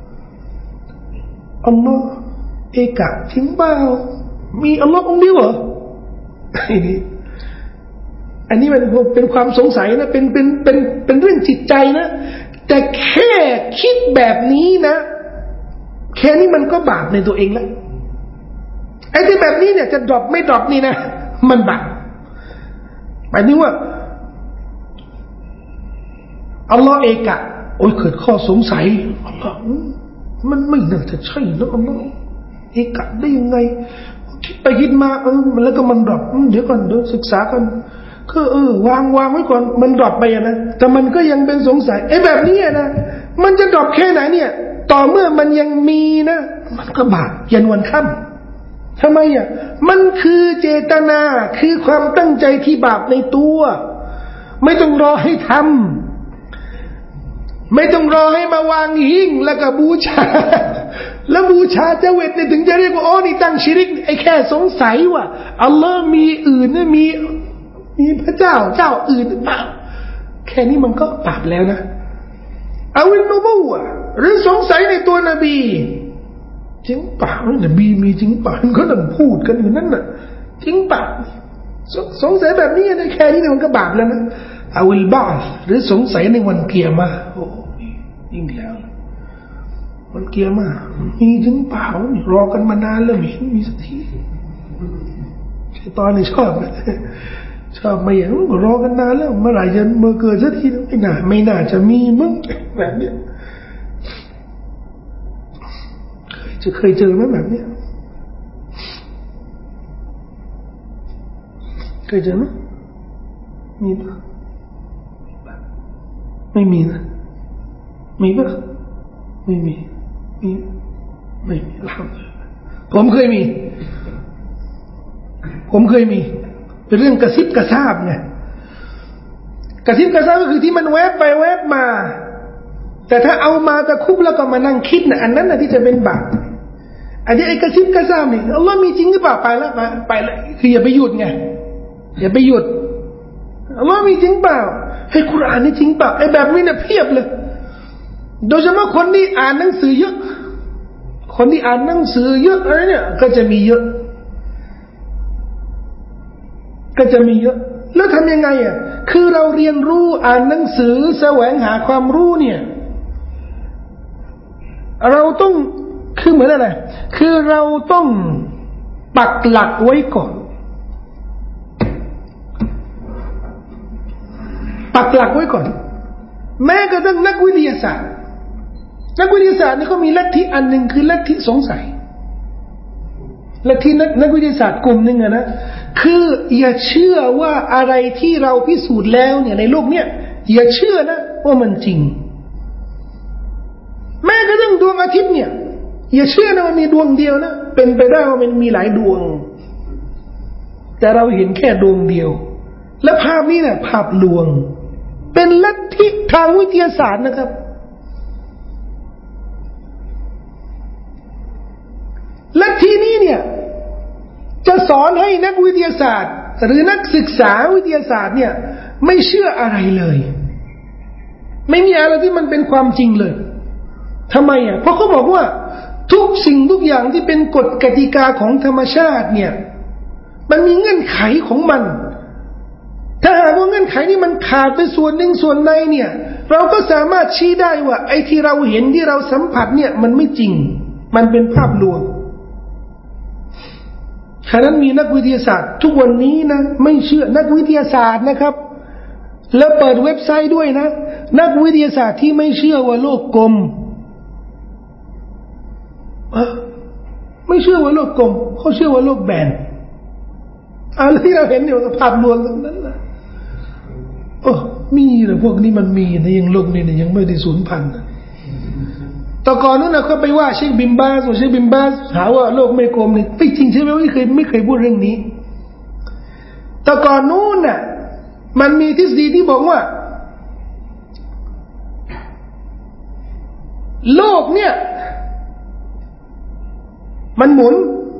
อัลลอฮ์เอกะจริงเปล่ามีอัลลอฮ์องค์เดียวเหรออันนี้อันนี้มันเป็นความสงสัยนะเป็นเป็นเป็นเป็นเรื่องจิตใจนะแต่แค่คิดแบบนี้นะแค่นี้มันก็บาปในตัวเองแล้วไอ้ที่แบบนี้เนี่ยจะดรอปไม่ดรอปนี่นะมันบาปหมายถึงว่าอัลลอฮ์เอกะโอ้ยเกิดข้อสงสัยอัลลอฮ์มันไม่น่าจะใช่นะอัลลอฮ์เอกะได้ยังไงคิดไปคิดมาเออแล้วก็มันดรอปเดี๋ยวก่อนเดี๋ยวศึกษากันก็เออวางวางไว้ก่อนมันดรอปไปนะแต่มันก็ยังเป็นสงสัยไอ้แบบนี้นะมันจะดรอปแค่ไหนเนี่ยต่อเมื่อมันยังมีนะมันก็บาปยันวันค่ำทำไมอ่ะมันคือเจตนาคือความตั้งใจที่บาปในตัวไม่ต้องรอให้ทำไม่ต้องรอให้มาวางหิ้งแล้วก็บูชาแล้วบูชาเจวิตเนี่ยถึงจะเรียกว่าอ๋อนี่ตั้งชิริกไอ้แค่สงสัยว่าอัลลอฮ์มีอื่นนะมีมีพระเจ้าเจ้าอื่นหรือเปล่าแค่นี้มันก็บาปแล้วนะเอาวินโนบูอ่ะหรือสงสัยในตัวนบีจริงเปล่านบีมีจริงเปล่าเขาดังพูดกันอยู่นั่นน่ะจริงเปล่าสงสัยแบบนี้นะแค่นี้มันก็บาปแล้วนะเอาวิลบาสหรือสงสัยในวันเกียรมาโอ้ยิ่งแล้วมันเกียร์มามีถึงเปล่ารอกันมานานแล้วไม่มีสักทีตอนนี้ชอบชอบมาอย่างรอกันนานแล้วเมื่อไหร่จะเมื่อเกิดสักทีไม่น่าไม่น่าจะมีมั้งแบบเนี้ยจะเคยเจอไหมแบบเนี้ยเคยเจอไหมมีปะไม่มีนะมีปะไม่มีมีไม่มีแล้วผมเคยมีผมเคยมีเป็นเรื่องกระซิบกระซาบไงกระซิบกระซาบก็คือที่มันแวบไปแวบมาแต่ถ้าเอามาตะคุบแล้วก็มานั่งคิดนะอันนั้นนะที่จะเป็นบาปอันนี้ไอ้กระซิบกระซาบนี่อัลลอฮ์มีจริงหรือเปล่าไปแล้วมาไปแล้วคืออย่าไปหยุดไงอย่าไปหยุดอัลลอฮ์มีจริงเปล่าให้กุรอานนี่จริงเปล่าไอ้แบบนี้เนี่ยเพียบเลยโดยเฉพาะคนที่อ่านหนังสือเยอะคนที่อ่านหนังสือเยอะอะไรเนี่ยก็จะมีเยอะก็จะมีเยอะแล้วทำยังไงอ่ะคือเราเรียนรู้อ่านหนังสือแสวงหาความรู้เนี่ยเราต้องคือเหมือนอะไรคือเราต้องปักหลักไว้ก่อนปักหลักไว้ก่อนแม้กระทั่งนักวิทยาศาสตร์นักวิทยาศาสตร์นี่เขามีลัทธิอันหนึ่งคือลัทธิสงสัยลัทธินักนักวิทยาศาสตร์กลุ่มหนึ่งอะนะคืออย่าเชื่อว่าอะไรที่เราพิสูจน์แล้วเนี่ยในโลกเนี้ยอย่าเชื่อนะว่ามันจริงแม้กระทั่งดวงอาทิตย์เนี่ยอย่าเชื่อนะว่ามีดวงเดียวนะเป็นไปได้ว่ามันมีหลายดวงแต่เราเห็นแค่ดวงเดียวและภาพนี้เนี่ยภาพลวงเป็นลัทธิทางวิทยาศาสตร์นะครับลัทธินี้เนี่ยจะสอนให้นักวิทยาศาสตร์หรือนักศึกษาวิทยาศาสตร์เนี่ยไม่เชื่ออะไรเลยไม่มีอะไรที่มันเป็นความจริงเลยทำไมอ่ะเพราะเขาบอกว่าทุกสิ่งทุกอย่างที่เป็นกฎกติกาของธรรมชาติเนี่ยมันมีเงื่อนไขของมันถ้าหากว่าเงื่อนไขนี้มันขาดไปส่วนหนึ่งส่วนใดเนี่ยเราก็สามารถชี้ได้ว่าไอ้ที่เราเห็นที่เราสัมผัสเนี่ยมันไม่จริงมันเป็นภาพลวงฉะนั้นมีนักวิทยาศาสตร์ทุกวันนี้นะไม่เชื่อนักวิทยาศาสตร์นะครับแล้วเปิดเว็บไซต์ด้วยนะนักวิทยาศาสตร์ที่ไม่เชื่อว่าโลกกลมไม่เชื่อว่าโลกกลมเขาเชื่อว่าโลกแบนอะไรที่เราเห็นเนี่ยภาพลวงทั้งนั้นนะโอ้มีเหรอพวกนี้มันมีนะยังโลกนี้เนี่ยยังไม่ได้สูญพันธุ์แต่ก่อนนู้นนะเขาไปว่าเชคบิมบาสเชคบิมบาสหาว่าโลกไม่กลมนี่ไม่จริงใช่ไหมไม่เคยไม่เคยพูดเรื่องนี้แต่ก่อนนู้นน่ะมันมีทฤษฎีที่บอกว่าโลกเนี่ยมันหมุน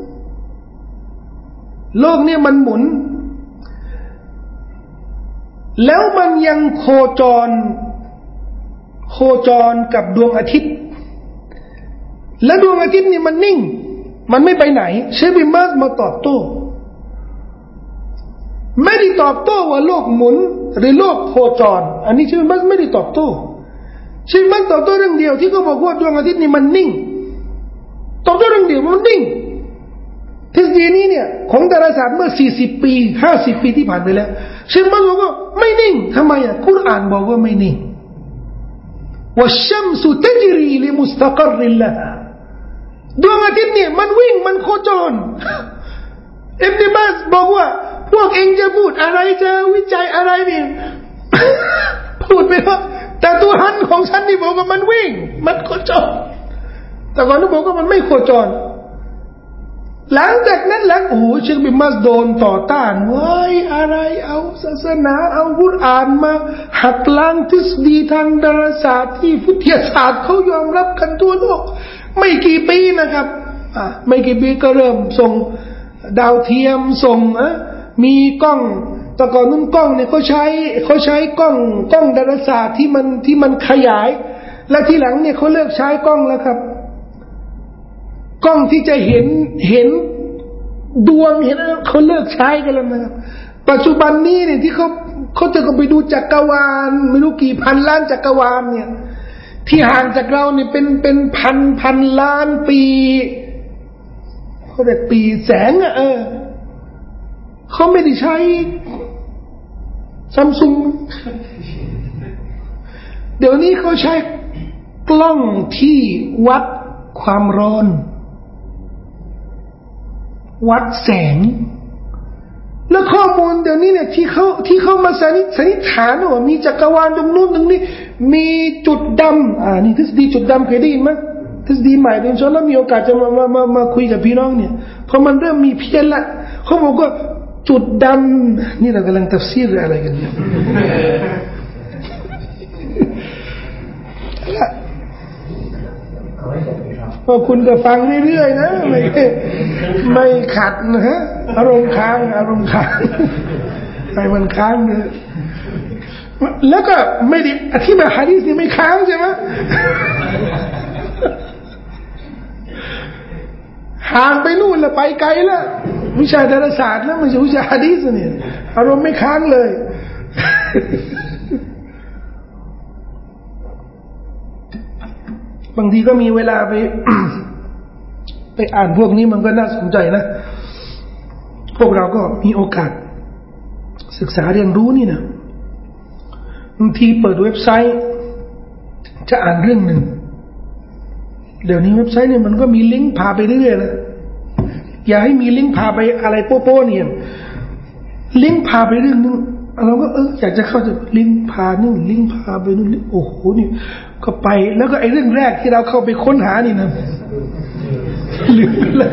โลกเนี่ยมันหมุนแล้วมันยังโคจรโคจรกับดวงอาทิตย์และดวงอาทิตย์นี่มันนิ่งมันไม่ไปไหนเชคบิมบาสมาตอบโต้ไม่ได้ตอบโต้ว่าโลกหมุนหรือโลกโคจรอันนี้เชคบิมบาสไม่ได้ตอบโต้เชคบิมบาสตอบโต้เรื่องเดียวที่เขาบอกว่าดวงอาทิตย์นี่มันนิ่งตอบโต้เรื่องเดียวมันนิ่งทฤษฎีนี้เนี่ยของดาราศาสตร์เมื่อสี่สิบปีห้าสิบปีที่ผ่านไปแล้วเชคบิมบาสบอกว่าไม่นิ่งทำไมอ่ะกุรอานบอกว่าไม่นิ่งوالشمس تجري لمستقر لها ดวงอาทิตย์เนี่ยมันวิ่งมันโคจรอิบนุบาสบอกว่าพวกเองจะพูดอะไรจะวิจัยอะไรนี่ พูดไปเถอะแต่ตัวหันของฉันนี่บอกว่ามันวิ่งมันโคจรแต่ก่อนนู้นบอกว่ามันไม่โคจรหลังจากนั้นหลังโอ้เชคบิมบาสโดนต่อต้านว้ายอะไรเอาศาสนาเอากุรอานมาหักล้างทฤษฎีทางดาราศาสตร์ที่วิทยาศาสตร์เขายอมรับกันทั่วโลกไม่กี่ปีนะครับอ่ะไม่กี่ปีก็เริ่มส่งดาวเทียมส่งอ่ะมีกล้องแต่ก่อนนู้นกล้องเนี่ยเขาใช้เขาใช้กล้องกล้องดาราศาสตร์ที่มันที่มันขยายและทีหลังเนี่ยเขาเลิกใช้กล้องแล้วครับกล้องที่จะเห็นเห็นดวงเห็นเขาเลิกใช้กันแล้วนะครับปัจจุบันนี้เนี่ยที่เขาเขาจะก็ไปดูจักรวาลไม่รู้กี่พันล้านจักรวาลเนี่ยที่ห่างจากเราเนี่ยเป็นเป็นพันพันล้านปีเขาเรียกปีแสงอะเออเขาไม่ได้ใช้ซัมซุงเดี๋ยวนี้เขาใช้กล้องที่วัดความร้อนวัดแสงแล้วข้อมูลเดี๋ยวนี้เนี่ยที่เขาที่เขามาสันนิษฐานว่ามีจักรวาลตรงนู้นตรงนี้มีจุดดำอ่านี่ทฤษฎีจุดดำเคยได้ยินไหมทฤษฎีใหม่อินชาอัลลอฮ์มีโอกาสจะมามามามาคุยกับพี่น้องเนี่ยเพราะมันเริ่มมีเพี้ยนละเขาบอกว่าจุดดำนี่เรากำลังตัฟซีรอะไรกันเนี่ยพอคุณก็ฟังเรื่อยๆนะไม่ไม่ขัดนะฮะอารมณ์ค้างอารมณ์ค้างให้มันค้างเลยแล้วก็ไม่ได้อธิบายหะดีษนี่ไม่ค้างใช่ไหมห่างไปนู่นแล้วไปไกลแล้ววิชาดาราศาสตร์แล้วไม่ใช่วิชาหะดีษเนี่ยอารมณ์ไม่ค้างเลยบางทีก็มีเวลาไป ไปอ่านพวกนี้มันก็น่าสนใจนะพวกเราก็มีโอกาสศึกษาเรียนรู้นี่นะบางทีเปิดเว็บไซต์จะอ่านเรื่องหนึ่งเดี๋ยวนี้เว็บไซต์เนี่ยมันก็มีลิงก์พาไปเรื่อยๆนะอย่าให้มีลิงก์พาไปอะไรโป๊ะๆเนี่ยลิงก์พาไปเรื่องนึงเราก็เอออยากจะเข้าจะลิงก์พานี่ลิงก์พาไปนู่นโอ้โหนี่ก็ไปแล้วก็ไอ้เรื่องแรกที่เราเข้าไปค้นหานี่นะลืมไปแล้ว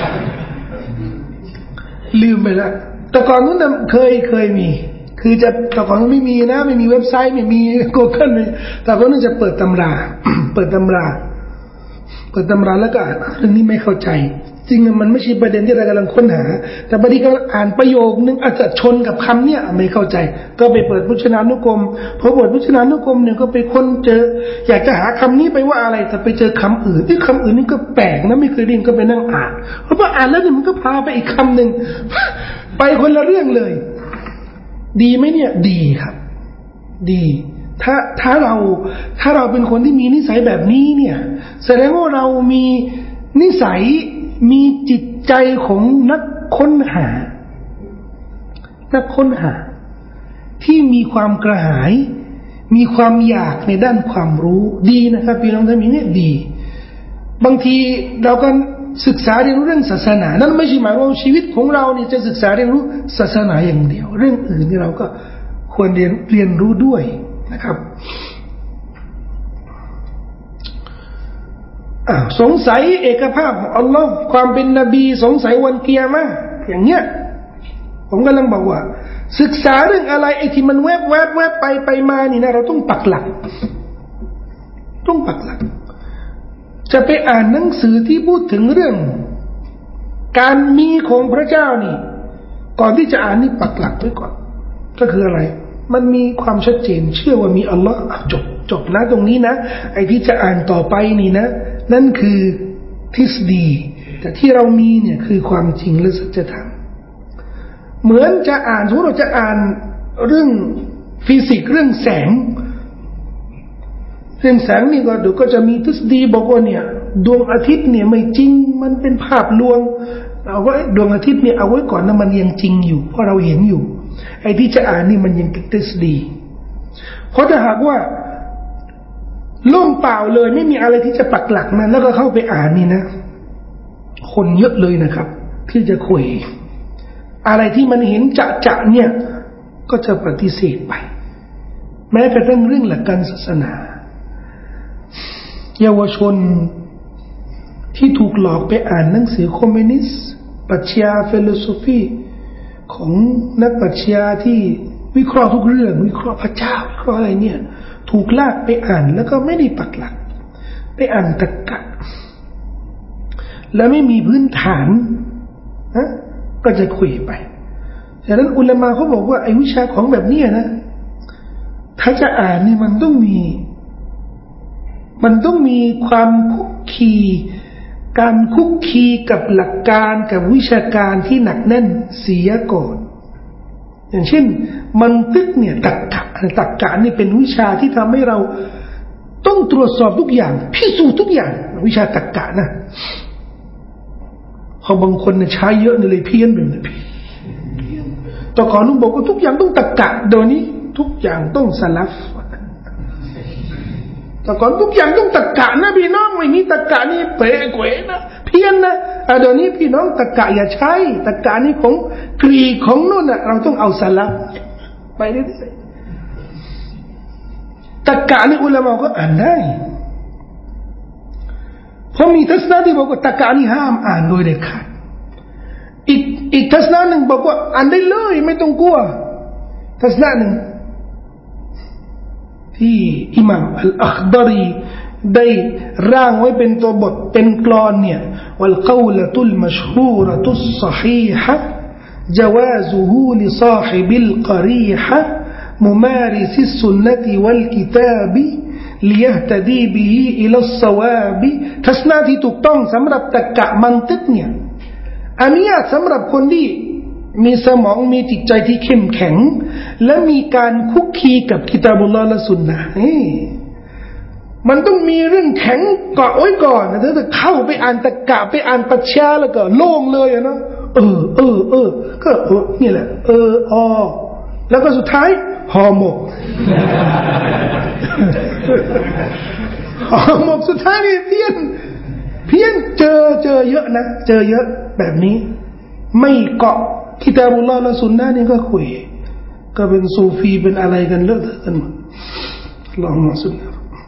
ลืมไปแล้วแต่ก่อนนู้นนะเคยเคยมีคือจะแต่ก่อนนั้นไม่มีนะไม่มีเว็บไซต์ไม่มี Google เลยแต่ก่อนนั้นจะเปิดตำรา เปิดตำราเปิดตำราแล้วก็อ่านเรื่องนี้ไม่เข้าใจจริงมันไม่ใช่ประเด็นที่เรากำลังค้นหาแต่บางทีก็อ่านประโยคนึงอาจจะชนกับคำเนี้ยไม่เข้าใจก็ไปเปิดพจนานุกรมพอเปิดพจนานุกรมเนี่ยก็ไปค้นเจออยากจะหาคำนี้ไปว่าอะไรแต่ไปเจอคำอื่นที่คำอื่นนี่ก็แปลกนะไม่เคยได้ยินก็ไปนั่งอ่านเพราะว่าอ่านแล้วเนี่ยมันก็พาไปอีกคำหนึ่งไปคนละเรื่องเลยดีไหมเนี่ยดีครับดีถ้าถ้าเราถ้าเราเป็นคนที่มีนิสัยแบบนี้เนี่ยแสดงว่าเรามีนิสัยมีจิตใจของนักค้นหานักค้นหาที่มีความกระหายมีความอยากในด้านความรู้ดีนะครับพี่น้องท่านนี้ดีบางทีเราก็ศึกษาเรียนรู้เรื่องศาสนานั่นไม่ใช่หมายว่าชีวิตของเราเนี่ยจะศึกษาเรียนรู้ศาสนาอย่างเดียวเรื่องอื่นที่เราก็ควรเรียนเรียนรู้ด้วยนะครับสงสัยเอกภาพของอัลลอฮ์ความเป็นนบีสงสัยวันเกียร์มาอย่างเงี้ยผมกำลังบอกว่าศึกษาเรื่องอะไรไอ้ที่มันแวบแวบแวบไปไปมานี่นะเราต้องปักหลักต้องปักหลักจะไปอ่านหนังสือที่พูดถึงเรื่องการมีของพระเจ้านี่ก่อนที่จะอ่านนี่ปักหลักไว้ก่อนก็คืออะไรมันมีความชัดเจนเชื่อว่ามีอัลลอฮ์จบจบนะตรงนี้นะไอ้ที่จะอ่านต่อไปนี่นะนั่นคือทฤษฎีแต่ที่เรามีเนี่ยคือความจริงและสัจธรรมเหมือนจะอ่านสมมติเราจะอ่านเรื่องฟิสิกส์เรื่องแสงเรื่องแสงนี่ก็เดี๋ยวก็จะมีทฤษฎีบอกว่าเนี่ยดวงอาทิตย์เนี่ยไม่จริงมันเป็นภาพลวงเอาไว้ดวงอาทิตย์เนี่ยเอาไว้ก่อนนะมันยังจริงอยู่เพราะเราเห็นอยู่ไอ้ที่จะอ่านนี่มันยังเป็นทฤษฎีเพราะถ้าหากว่าโล่งเปล่าเลยไม่มีอะไรที่จะปักหลักนะแล้วก็เข้าไปอ่านนี่นะคนเยอะเลยนะครับที่จะคุยอะไรที่มันเห็นจะจะเนี่ยก็จะปฏิเสธไปแม้กระทั่งเรื่องหลักการศาสนาเยาวชนที่ถูกหลอกไปอ่านหนังสือคอมมิวนิสต์ปรัชญาฟิโลโซฟีของนักปรัชญาที่วิเคราะห์ทุกเรื่องวิเคราะห์พระเจ้าวิเคราะห์อะไรเนี่ยถูกลากไปอ่านแล้วก็ไม่ได้ปักหลักไปอ่านตรรกะแล้วไม่มีพื้นฐานนะก็จะคุยไปฉะนั้นอุลามะเขาบอกว่าไอ้วิชาของแบบนี้นะถ้าจะอ่านนี่มันต้องมีมันต้องมีความคุกคีการคุกคีกับหลักการกับวิชาการที่หนักแน่นเสียก่อนอย่างเช่นมันตึกเนี่ยตรรกะตรรกะนี่เป็นวิชาที่ทำให้เราต้องตรวจสอบทุกอย่างพิสูจน์ทุกอย่างวิชาตรรกะนะเขาบางคนเนี่ยใช้เยอะเลยเพี้ยนแบบนี้แต่ก่อนลุงบอกว่าทุกอย่างต้องตรรกะเดี๋ยวนี้ทุกอย่างต้องสลับแต่ก่อนทุกอย่างต้องตรรกะนะพี่น้องไม่มีตรรกะนี่เป๋เก๋นะเพี้ยนนะเดี๋ยวนี้พี่น้องตรรกะอย่าใช้ตรรกะนี่ของกรีกของนู่นน่ะเราต้องเอาสลับไปเรื่อยๆตรรกะนี่อุลามะก็อ่านได้เพราะมีทัศนะที่บอกว่าตรรกะนี่ห้ามอ่านโดยเด็ดขาดอีกอีกทัศนะหนึ่งบอกว่าอ่านได้เลยไม่ต้องกลัวทัศนะหนึ่งที่อิหม่ามอัลอัคดารีได้ร่างไว้เป็นตัวบทเป็นกลอนเนี่ยวัลกอลตุลมัชฮูรตุศศฮีฮะجوازه لصاحب القريحة ممارس السنة والكتاب ليهتدي به إلى الصواب ทัศนะที่ถูกต้องสำหรับตรรกะมันติกเนี่ยอนุญาตสำหรับคนที่มีสมองมีจิตใจที่เข้มแข็งและมีการคุกคีกับกิตาบุลลอฮ์และสุนนะนี่มันต้องมีเรื่องแข็งเกาะไว้ก่อนนะถ้าเข้าไปอ่านตรรกะไปอ่านปรัชญาแล้วก็โล่งเลยนะเออเออเออก็เออนี่แหละเออออแล้วก็สุดท้ายห่อหมกห่อหมกสุดท้ายนี่เพี้ยนเพี้ยนเจอเจอเยอะนะเจอเยอะแบบนี้ไม่เกาะกิตาบุลลอฮ์และสุนนะนี่ก็คุยก็เป็นซูฟีเป็นอะไรกันเลอะเทอะกันหมดลองมาสุนนะ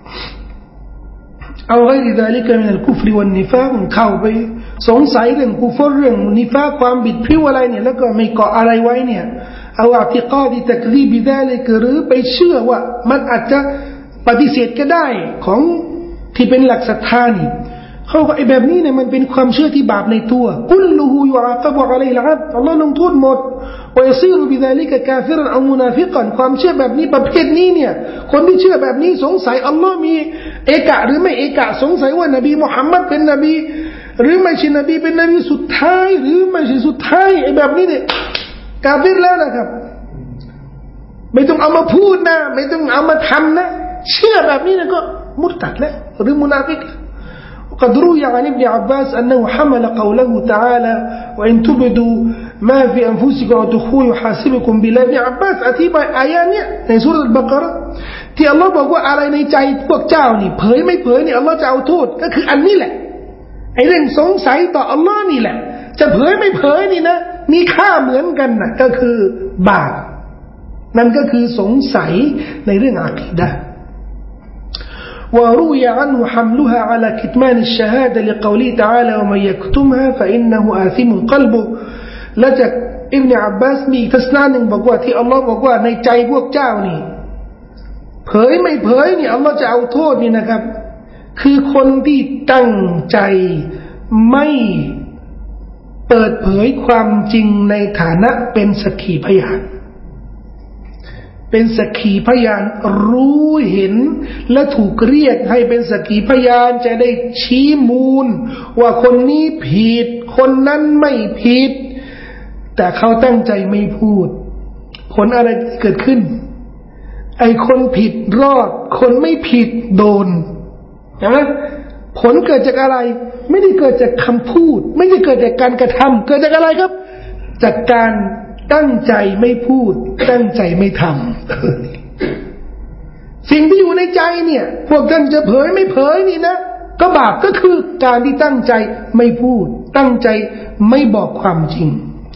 เอาไว้ที่ได้ลิกมินัลกุฟรวัลนิฟากเข้าไปสงสัยเรื่องกุฟรเรื่องนิฟากความบิดพริ้วอะไรเนี่ยแล้วก็ไม่เกาะอะไรไว้เนี่ยเอาอติกาดิตักรีบิดาลิกหรือไปเชื่อว่ามันอาจจะปฏิเสธก็ได้ของที่เป็นหลักศรัทธานี่เขาก็ไอ้แบบนี้เนี่ยมันเป็นความเชื่อที่บาปในตัวกุลลูฮูยุอากับวะอะลัยฮิลอับอัลลอฮ์ลงโทษหมดวะยะซีรุบิดาลิกกาฟิรันเอามุนาฟิกันความเชื่อแบบนี้ประเภทนี้เนี่ยคนที่เชื่อแบบนี้สงสัยอัลลอฮ์มีเอกะหรือไม่เอกะสงสัยว่านบีมุฮัมมัดเป็นนบีหรือไม่ใช่นบีเป็นนบีสุดท้ายหรือไม่ใช่สุดท้ายไอ้แบบนี้เนี่ยกาฟิรแล้วนะครับไม่ต้องเอามาพูดนะไม่ต้องเอามาทำนะเชื่อแบบนี้นะก็มุรตัดแล้วหรือมุนาฟิกقد روي عن ابن عباس أنه حمل قوله تعالى وإن تبدوا ما في أنفسكم أو تخفوه يحاسبكم بالله ابن عباس อธิบายอายะห์นี้ในซูเราะห์อัลบะเกาะเราะห์ที่อัลเลาะห์บอกว่าอะไรในใจพวกเจ้านี่เผยไม่เผยนี่อัลเลาะห์จะเอาโทษก็คืออันนี้แหละไอ้เรื่องสงสัยต่ออัลเลาะห์นี่แหละจะเผยไม่เผยนี่นะมีค่าเหมือนกันนะก็คือบาปนั่นก็คือสงสัยในเรื่องอะกีดะห์وروي عنه حملها على كتمان الشهادة لقوله تعالى ومن يكتمها فإنه آثم قلبه และจากอิบนุอับบาสมีทัศนะหนึ่งบอกว่าที่อัลลอฮ์บอกว่าในใจพวกเจ้านี่เผยไม่เผยนี่อัลลอฮ์จะเอาโทษนี่นะครับคือคนที่ตั้งใจไม่เปิดเผยความจริงในฐานะเป็นสักขีพยานเป็นสักขีพยานรู้เห็นและถูกเรียกให้เป็นสักขีพยานจะได้ชี้มูลว่าคนนี้ผิดคนนั้นไม่ผิดแต่เขาตั้งใจไม่พูดผลอะไรเกิดขึ้นไอ้คนผิดรอดคนไม่ผิดโดนนะผลเกิดจากอะไรไม่ได้เกิดจากคำพูดไม่ได้เกิดจากการกระทำเกิดจากอะไรครับจากการตั้งใจไม่พูดตั้งใจไม่ทำสิ่งที่อยู่ในใจเนี่ยพวกท่านจะเผยไม่เผยนี่นะก็บาปก็คือการที่ตั้งใจไม่พูดตั้งใจไม่บอกความจริง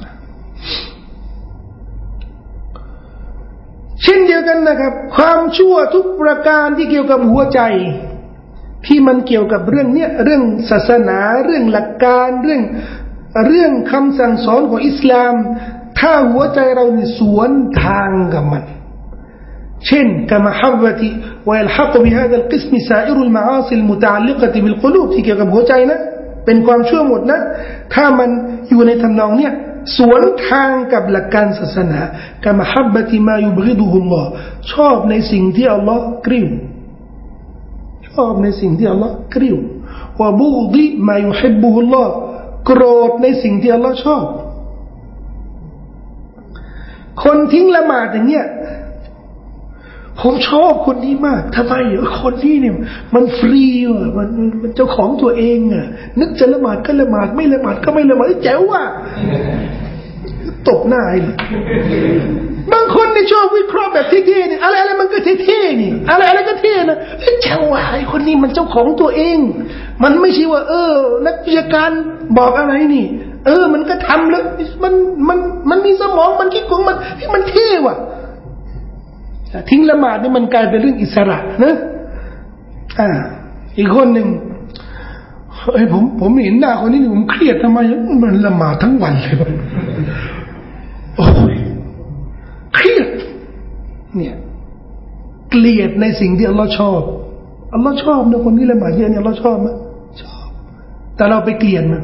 เช่นเดียวกันนะครับความชั่วทุกประการที่เกี่ยวกับหัวใจที่มันเกี่ยวกับเรื่องเนี้ยเรื่องศาสนาเรื่องหลักการเรื่องเรื่องคำสั่งสอนของอิสลามถ้าหัวใจเรานี่สวนทางกับมันเช่นกะมะฮับบะติวะยัลฮักบิฮาซาลกิสมิซาอิรุลมะอาซิลมุตะอัลลิกะติบิลกุลูบที่เกี่ยวกับหัวใจนะเป็นความชั่วหมดนะถ้ามันอยู่ในทำนองเนี้ยสวนทางกับหลักการศาสนากะมะฮับบะติมายุบกิดุฮุลลอฮ์ชอบในสิ่งที่อัลลอฮ์กริ้วชอบในสิ่งที่อัลลอฮ์กริ้ววะบุฆฎิมายุฮิบบุฮุลลอฮ์โกรธในสิ่งที่อัลลอฮ์ชอบคนทิ้งละหมาดอย่างเงี้ยผมชอบคนนี้มากทำไมคนนี้เนี่ยมันฟรีว่ะมันมันเจ้าของตัวเองอ่ะนึกจะละหมาดก็ละหมาดไม่ละหมาดก็ไม่ละหมาดแจ๋วว่ะตบหน้าไอ้บางคนเนี่ยชอบวิเคราะห์แบบเท่ๆเนี่ยอะไรอะไรมันก็เท่ๆนี่อะไรอะไรก็เท่นะแจ๋วว่ะไอ้คนนี้มันเจ้าของตัวเองมันไม่ใช่ว่าเออนักวิชาการบอกอะไรนี่เออมันก็ทำแล้วมันมันมันมีสมองมันคิดของมันมันเท่ว่ะทิ้งละหมาดนี่มันกลายเป็นเรื่องอิสระนะอ่าอีกคนหนึ่งเอ้ยผมผมเห็นหน้าคนนี้ผมเครียดทำไมมันละหมาดทั้งวันเลยโอ้ยเครียดเนี่ยเกลียดในสิ่งที่อัลลอฮ์ชอบอัลลอฮ์ชอบนะคนที่ละหมาดเยอะเนี่ยอัลลอฮ์ชอบมั้ยชอบแต่เราไปเกลียดมัน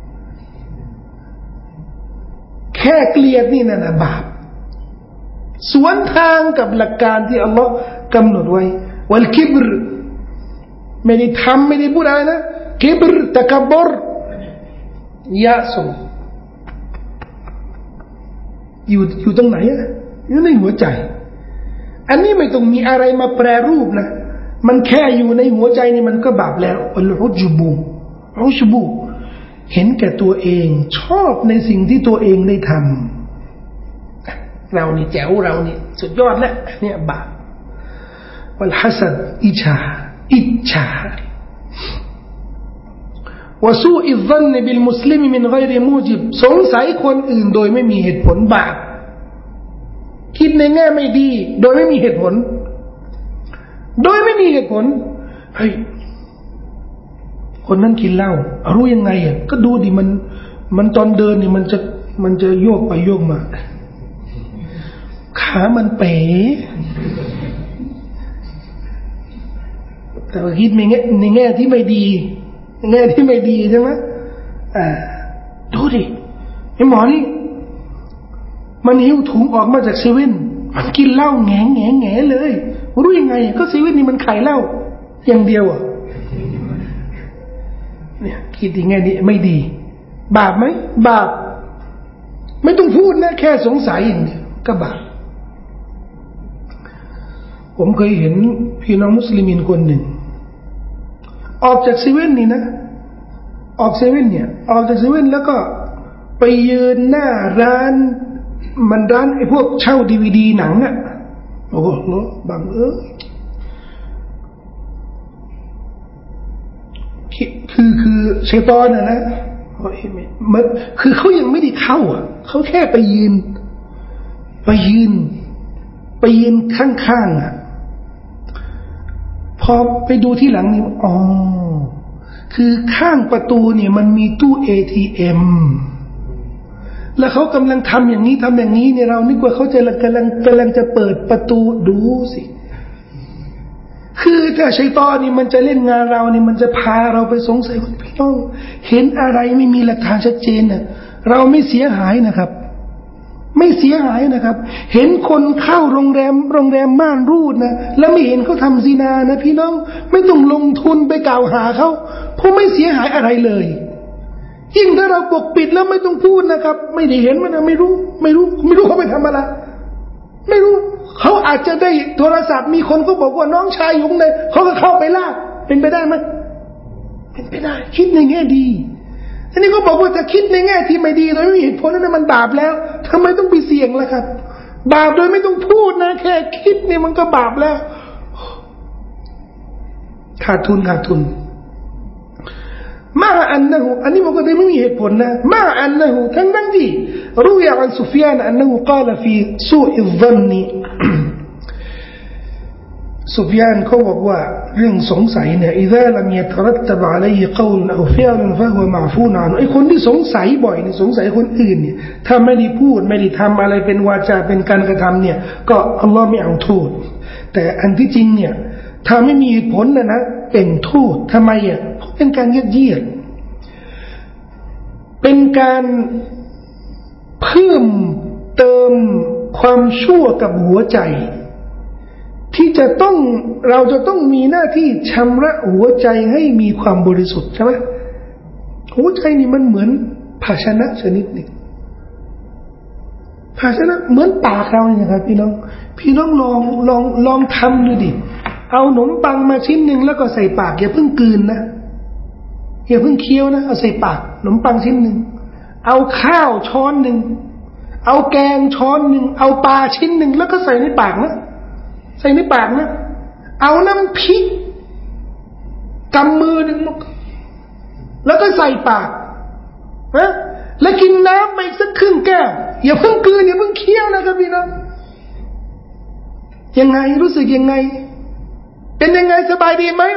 แค่เกลียดนี่น่ะนะบาปสวนทางกับหลักการที่อัลลอฮ์กำหนดไว้วัลกิบรไม่ได้ทำไม่ได้พูดอะไรนะกิบรตะกับบรยะสมอยู่อยู่ตรงไหนอ่ะอยู่ในหัวใจอันนี้ไม่ต้องมีอะไรมาแปรรูปนะมันแค่อยู่ในหัวใจนี่มันก็บาปแล้วอัลอุจบูอุจบูเห็นแก่ตัวเองชอบในสิ่งที่ตัวเองได้ทำเรานี่แจ๋วเรานี่สุดยอดแล้วเนี่ยบาปวัลฮัสดอิจฉาอิจฉาวะซูอิซันนบิลมุสลิมมินฆอยริมูจิบสงสัยคนอื่นโดยไม่มีเหตุผลบาปคิดในแง่ไม่ดีโดยไม่มีเหตุผลโดยไม่มีเหตุผลเฮ้ยคนนั้นกินเหล้ารู้ยังไงอ่ะก็ดูดิมันมันตอนเดินนี่มันจะมันจะโยกไปโยกมาขามันเป๋แต่ว่าคิดในแง่ในแง่ที่ไม่ดีในแง่ที่ไม่ดีใช่ไหมอ่าดูดิไอ้หมอนี่มันหิ้วถุงออกมาจากเซเว่นมันกินเหล้าแง่แง่แง่เลยรู้ยังไงก็เซเว่นนี่มันขายเหล้าอย่างเดียวอ่ะเนี่ยคิดในแง่นี้ไม่ดีบาปไหมบาปไม่ต้องพูดนะแค่สงสัยอย่างเดียวก็บาปผมเคยเห็นพี่น้องมุสลิมินคนหนึ่งออกจากเซเว่นนี่นะออกเซเว่นเนี่ยออกจากเซเว่นแล้วก็ไปยืนหน้าร้านมันร้านไอ้พวกเช่าดีวีดีหนังอ่ะโอ้โหบังเอิญคือคือชัยฏอนน่ะนะมันคือเขายังไม่ได้เข้าอ่ะเขาแค่ไปยืนไปยืนไปยืนข้างๆอ่ะพอไปดูที่หลังนี่อ๋อคือข้างประตูเนี่ยมันมีตู้ เอ ที เอ็ม แล้วเขากำลังทำอย่างนี้ทำอย่างนี้เนี่ยเรานึกว่าเขาจะกำลังกำลังจะเปิดประตูดูสิคือถ้าชัยฏอนนี่มันจะเล่นงานเรานี่มันจะพาเราไปสงสัยว่าพี่น้องเห็นอะไรไม่มีหลักฐานชัดเจนน่ะเราไม่เสียหายนะครับไม่เสียหายนะครับเห็นคนเข้าโรงแรมโรงแรมม่านรูดนะแล้วไม่เห็นเขาทำซินานะพี่น้องไม่ต้องลงทุนไปกล่าวหาเขาเพราะไม่เสียหายอะไรเลยยิ่งถ้าเราปกปิดแล้วไม่ต้องพูดนะครับไม่ได้เห็นมันนะไม่รู้ไม่รู้ไม่รู้เขาไปทำอะไรไม่รู้เขาอาจจะได้โทรศัพท์มีคนก็บอกว่าน้องชายอยู่ข้างในเขาก็เข้าไปลากเป็นไปได้ไหมเป็นไปได้คิดในแง่ดีอันนี้ก็บอกว่าถ้าคิดในแง่ที่ไม่ดีโดยไม่มีเหตุผลนั่นมันบาปแล้วทำไมต้องไปเสี่ยงล่ะครับบาปโดยไม่ต้องพูดนะแค่คิดเนี่ยมันก็บาปแล้วขาดทุนขาดทุนมาอันนั้นอันนี้มันก็ได้ไม่มีเหตุผลนะมาอันนั้นทั้งนั้นที่รู้อย่างอันซุฟยานอันนั้นกล่าวในซูอิซซันนีซุฟยานเขาบอกว่าเรื่องสงสัยเนี่ยอิซาลัมยะตรัตตบอะลัยฮิกอลเอาฟิอลันฟะฮุวะมะฟูนอันไอ้คนที่สงสัยบ่อยเนี่ยสงสัยคนอื่นเนี่ยถ้าไม่ได้พูดไม่ได้ทำอะไรเป็นวาจาเป็นการกระทำเนี่ยก็อัลลอฮ์ไม่เอาโทษแต่อันที่จริงเนี่ยถ้าไม่มีเหตุผลนะนะเป็นโทษทำไมอ่ะเพราะเป็นการยัดเยียดเป็นการเพิ่มเติมความชั่วกับหัวใจที่จะต้องเราจะต้องมีหน้าที่ชำระหัวใจให้มีความบริสุทธิ์ใช่ไหมหัวใจนี่มันเหมือนภาชนะชนิดหนึ่งภภาชนะเหมือนปากเราเนี่ยครับพี่น้องพี่น้องลองลองลองทำดูดิเอาขนมปังมาชิ้นหนึ่งแล้วก็ใส่ปากอย่าเพิ่งกลืนนะอย่าเพิ่งเคี้ยวนะเอาใส่ปากขนมปังชิ้นหนึ่งเอาข้าวช้อนหนึ่งเอาแกงช้อนหนึ่งเอาปลาชิ้นหนึ่งแล้วก็ใส่ในปากนะใส่ในปากนะเอาน้ำพริกกำมือหนึ่งแล้วก็ใส่ปากนะแล้วกินน้ำไปสักครึ่งแก้วอย่าเพิ่งกลืนอย่าเพิ่งเคี้ยวนะครับพี่น้องยังไงรู้สึกยังไงเป็นยังไงสบายดีไหม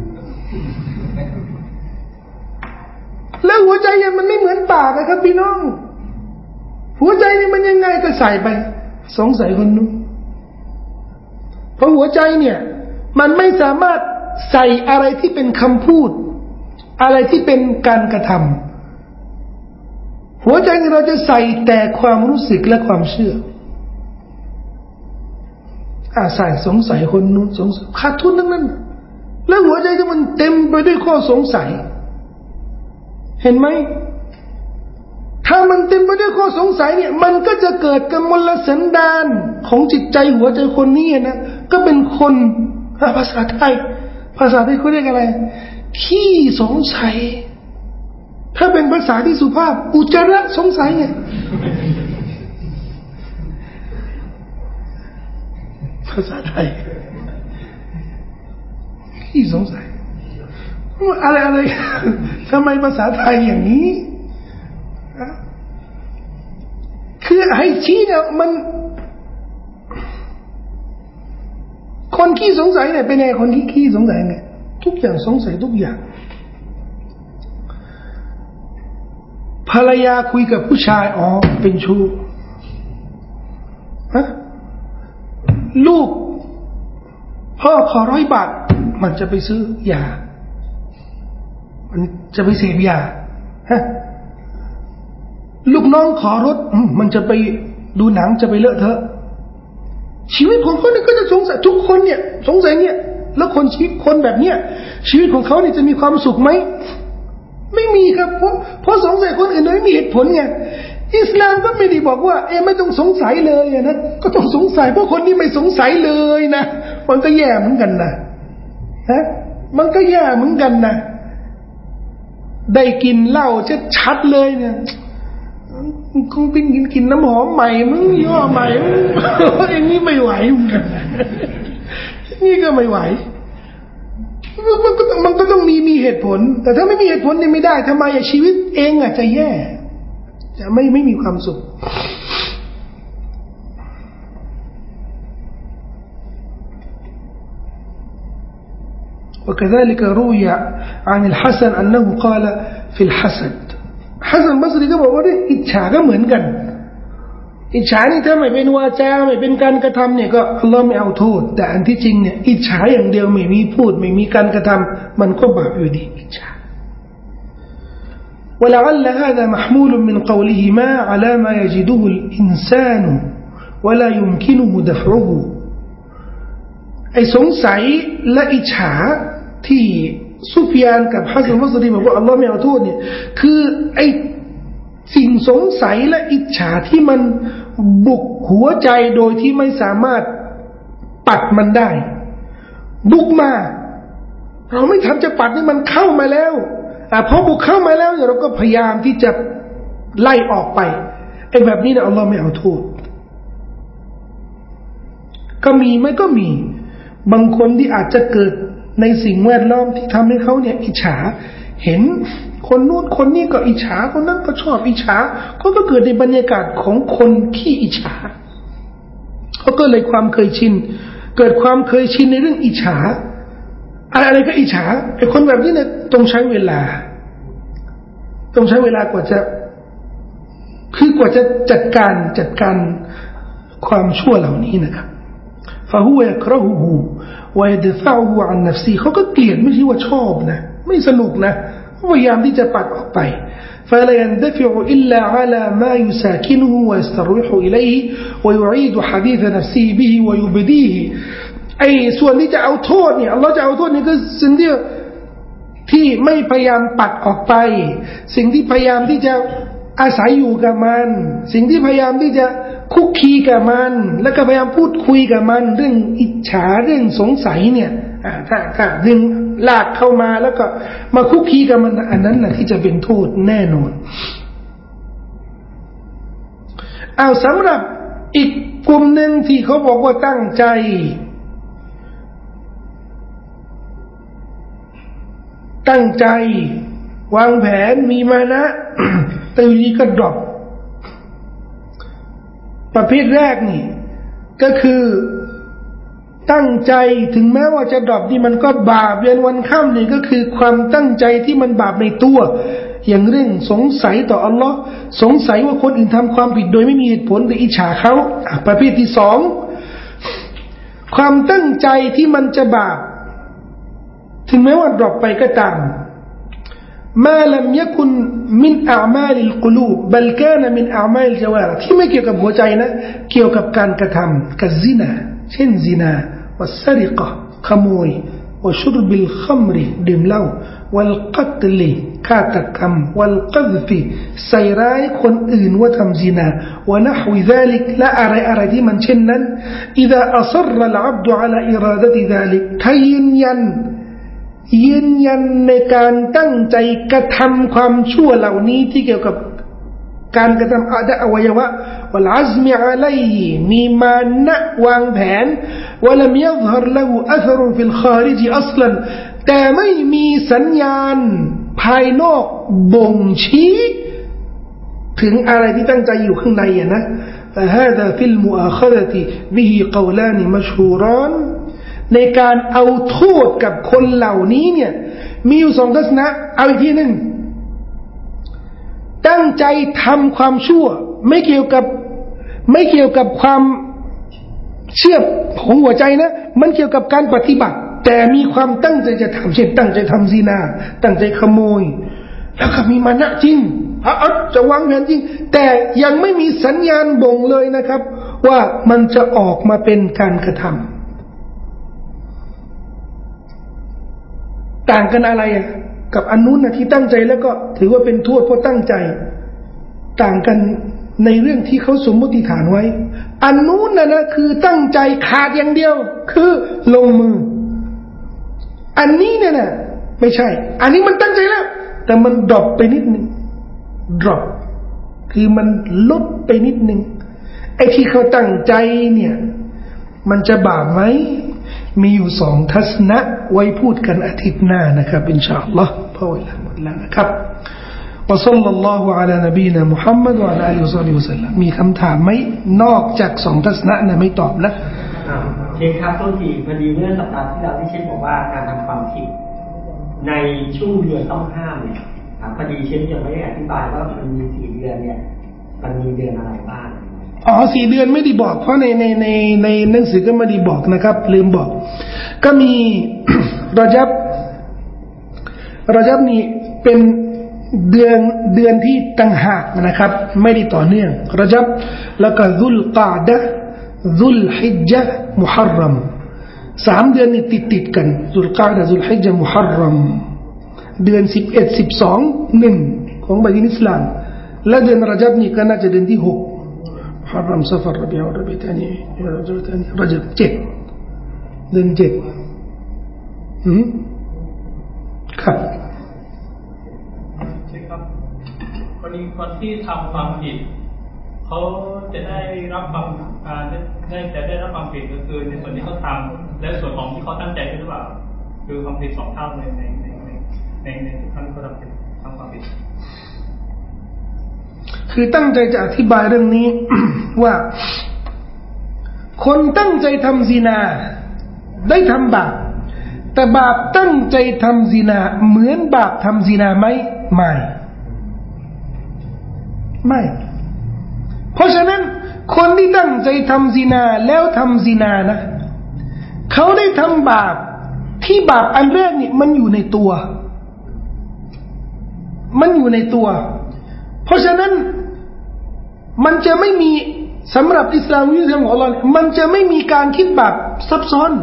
แล้วหัวใจเนี่ยมันไม่เหมือนปากนะครับพี่น้องหัวใจนี่มันยังไงก็ใส่ไปสงสัยคนนู้นเพราะหัวใจเนี่ยมันไม่สามารถใส่อะไรที่เป็นคำพูดอะไรที่เป็นการกระทำหัวใจเราจะใส่แต่ความรู้สึกและความเชื่ออาใส่สงสัยคนนู้นสงสัยขาดทุนทั้งนั้นแล้วหัวใจที่มันเต็มไปด้วยข้อสงสัยเห็นไหมถ้ามันเต็มไปด้วยข้อสงสัยเนี่ยมันก็จะเกิดกมลสันดานของจิตใจหัวใจคนนี้นะก็เป็นคนภาษาไทยภาษาไทยเขาเรียกอะไรขี้สงสัยถ้าเป็นภาษาที่สุภาพอุจจาระสงสัยไงภาษาไทยขี้สงสัยอะไรอะไรทำไมภาษาไทยอย่างนี้คือให้ชี้เนี่ยมันคนขี้สงสัยเนี่ยเป็นไงคนที่ขี้สงสัยไงทุกอย่างสงสัยทุกอย่างภรรยาคุยกับผู้ชายอ๋อเป็นชู้ฮะลูกพ่อขอร้อยบาทมันจะไปซื้อยามันจะไปเสพยาฮะลูกน้องขอรถมันจะไปดูหนังจะไปเลอะเทอะชีวิตของเขาเนี่ยก็จะสงสัยทุกคนเนี่ยสงสัยเนี่ยแล้วคนชีวิตคนแบบเนี้ยชีวิตของเขาเนี่ยจะมีความสุขไหมไม่มีครับเพราะเพราะสงสัยคนอื่นไม่มีเหตุผลไงอิสลามก็ไม่ได้บอกว่าเอ๊ะไม่ต้องสงสัยเลยนะก็ต้องสงสัยเพราะคนนี้ไม่สงสัยเลยนะมันก็แย่เหมือนกันนะฮะมันก็แย่เหมือนกันนะได้กินเหล้าชัดๆเลยเนี่ยคงเป็นกินกินน้ำหอมใหม่มึงย่อใหม่มึงอย่างนี้ไม่ไหวเหมือนกันนี่ก็ไม่ไหวมันก็มันก็ต้องมีมีเหตุผลแต่ถ้าไม่มีเหตุผลเนี่ยไม่ได้ทำไมอะชีวิตเองอะจะแย่จะไม่ไม่มีความสุขوكذلك روي عن الحسن أنه قال في الحسد حسن البصري ก็บอกว่าด้วยอิจฉาก็เหมือนกันอิจฉานี่ถ้าไม่เป็นวาจาไม่เป็นการกระทำเนี่ยก็อัลลอฮ์ไม่เอาโทษแต่อันที่จริงเนี่ยอิจฉาอย่างเดียวไม่มีพูดไม่มีการกระทำมันก็บาปอยู่ดีอิจฉา ولعل هذا محمول من قولهما على ما يجده الإنسان ولا يمكنه دفعه ไอ้สงสัยและอิจฉาที่ซุฟยานกับฮัสซันบัศรีบอกว่าอัลลอฮ์ไม่เอาโทษเนี่ยคือไอ้สิ่งสงสัยและอิจฉาที่มันบุกหัวใจโดยที่ไม่สามารถปัดมันได้บุกมาเราไม่ทันจะปัดนี่มันเข้ามาแล้วอ่ะพอบุกเข้ามาแล้วเราก็พยายามที่จะไล่ออกไปไอ้แบบนี้นะอัลลอฮ์ไม่เอาโทษก็มีไหมก็มีบางคนที่อาจจะเกิดในสิ่งแวดล้อมที่ทำให้เขาเนี่ยอิจฉาเห็นคนนู้นคนนี้ก็อิจฉาคนนั้นก็ชอบอิจฉาเขาก็เกิดในบรรยากาศของคนขี้อิจฉาเขาก็เลยความเคยชินเกิดความเคยชินในเรื่องอิจฉาอะไรอะไรก็อิจฉาไอ้คนแบบนี้เนี่ยต้องใช้เวลาต้องใช้เวลากว่าจะคือกว่าจะจัดการจัดการความชั่วเหล่านี้นะครับفهو يكرهه ويدفعه عن نفسه เขาก็เกลียดไม่ใช่ว่าชอบนะไม่สนุกนะพยายามที่จะปัดออกไป فلا يندفع إلا على ما يساكنه ويستروح إليه ويعيد حديث نفسه به ويبديه ไอ้ส่วนที่จะเอาโทษเนี่ยอัลเลาะห์จะเอาโทษนี่ก็สิ่งที่ที่ไม่พยายามปัดออกไปสิ่งที่พยายามที่จะอาศัยอยู่กับมันสิ่งที่พยายามที่จะคุกคีกับมันแล้วก็พยายามพูดคุยกับมันเรื่องอิจฉาเรื่องสงสัยเนี่ยถ้าถ้าดึงลากเข้ามาแล้วก็มาคุกคีกับมันอันนั้นน่ะที่จะเป็นโทษแน่นอนเอาสำหรับอีกกลุ่มหนึ่งที่เขาบอกว่าตั้งใจตั้งใจวางแผนมีมานะ แต่อยู่ดีก็ดรอปประเภทแรกนี่ก็คือตั้งใจถึงแม้ว่าจะดรอปนี่มันก็บาปเย็นวันค่ำนี่ก็คือความตั้งใจที่มันบาปในตัวอย่างเรื่องสงสัยต่ออัลลอฮ์สงสัยว่าคนอื่นทำความผิดโดยไม่มีเหตุผลหรืออิจฉาเขาประเภทที่สองความตั้งใจที่มันจะบาปถึงแม้ว่าดรอปไปก็ตามมาลัมยะกุนมินอามาลิลกุลูบบัลกานะมินอามาลิลจวาริที่ไม่เกี่ยวกับหัวใจนะเกี่ยวกับการกระทำกับซินาเช่นซินาวัสซริกะขโมยวะชุรบิลคัมริดื่มเหล้าวัลกัตลิฆาตกรรมวัลกัซฟิใส่ร้ายคนอื่นว่าทำซินาวะนะฮวิซาลิกและอะไรอะไรที่มันเช่นนั้นอิซาอัศรอัลอับดุอะลาอิราดะติซาลิกถ้ายืนยันยืนยันในการตั้งใจกระทำความชั่วเหล่านี้ที่เกี่ยวกับการกระทำอาดะอวัยวะวัลอัซมิอะลัยฮิมีมานะวางแผนวะลัมยัซฮรละฮูอัธรุฟิลคาริจอัศลันแต่ไม่มีสัญญาณภายนอกบ่งชี้ถึงอะไรที่ตั้งใจอยู่ข้างในอ่ะนะ فهذا في المؤاخذة به قولان مشهوران ในการเอาโทษกับคนเหล่านี้เนี่ยมีอยู่สองทัศนะเอาอีกทีหนึ่งตั้งใจทำความชั่วไม่เกี่ยวกับไม่เกี่ยวกับความเชื่อของหัวใจนะมันเกี่ยวกับการปฏิบัติแต่มีความตั้งใจจะทำเช่นตั้งใจทำซินาตั้งใจขโมยแล้วก็มีมานะจริงเอาจะวางแผนจริงแต่ยังไม่มีสัญญาณบ่งเลยนะครับว่ามันจะออกมาเป็นการกระทำต่างกันอะไรอ่ะกับอันนู้นนะที่ตั้งใจแล้วก็ถือว่าเป็นโทษเพราะตั้งใจต่างกันในเรื่องที่เขาสมมติฐานไว้อันนู้นนะนะคือตั้งใจขาดอย่างเดียวคือลงมืออันนี้เนี่ยนะไม่ใช่อันนี้มันตั้งใจแล้วแต่มันดรอปไปนิดนึงดรอปคือมันลดไปนิดนึงไอ้ที่เขาตั้งใจเนี่ยมันจะบาปไหมมีอยู่สองทัศนะไว้พูดกันอาทิตย์หน้านะครับอินชาอัลลอฮ์พอเวลาหมดแล้วนะครับวะซัลลัลลอฮุอะลานะบีนะมุฮัมมัดวะอะลาอาลิฮิวะซัลลัมวะซัลลัมมีคำถามไหมนอกจากสองทัศนะนะไม่ตอบนะเช่นครับต้นทีพอดีเมื่อสัปดาห์ที่แล้วที่เช่นบอกว่าการทำความผิดในช่วงเดือนต้องห้ามเนี่ยพอดีเช่นยังไม่ได้อธิบายว่ามันมีสี่เดือนเนี่ยมันมีเดือนอะไรบ้างอ๋อสี่เดือนไม่ได้บอกเพราะในในในในหนังสือก็ไม่ได้บอกนะครับลืมบอกก็มี รอญับรอญับนี่เป็นเดือนเดือนที่ต่างหากนะครับไม่ได้ต่อเนื่องรอญับแล้วก็ซุลกออดะห์ซุลฮิจญะห์มุฮัรรัมสามเดือนนี่ติดติดกันซุลกออดะห์ซุลฮิจญะห์มุฮัรรัมเดือนสิบเอ็ดสิบสองหนึ่งของบัญญัติอิสลามและเดือนรอญับนี่ก็น่าจะเดือนที่หกมุฮัรรัมซะฟัรรบีอุรบีตานีรอญับตานีรอญับเจ็ดเดือนเจ็ดอืมครับใช่ครับคนนี้คนที่ทำความผิดเขาจะได้รับความการได้จะได้รับความผิดก็คือในส่วนที่เขาทำและส่วนของที่เขาตั้งใจหรือเปล่าคือความผิดสองเท่าในในในในในทุกครั้งที่เขาทำผิดทำความผิดคือตั้งใจจะอธิบายเรื่องนี้ ว่าคนตั้งใจทำซินาได้ทำบาปแต่บาปตั้งใจทำซินาเหมือนบาปทำซินาไหมไม่ไม่เพราะฉะนั้นคนที่ตั้งใจทำซินาแล้วทำซินานะเขาได้ทำบาปที่บาปอันแรกนี่มันอยู่ในตัวมันอยู่ในตัวเพราะฉะนั้นมันจะไม่มีสำหรับอิสลามวิธีของอัลเลาะห์มันจะไม่มีการคิดบาปซับซ้อน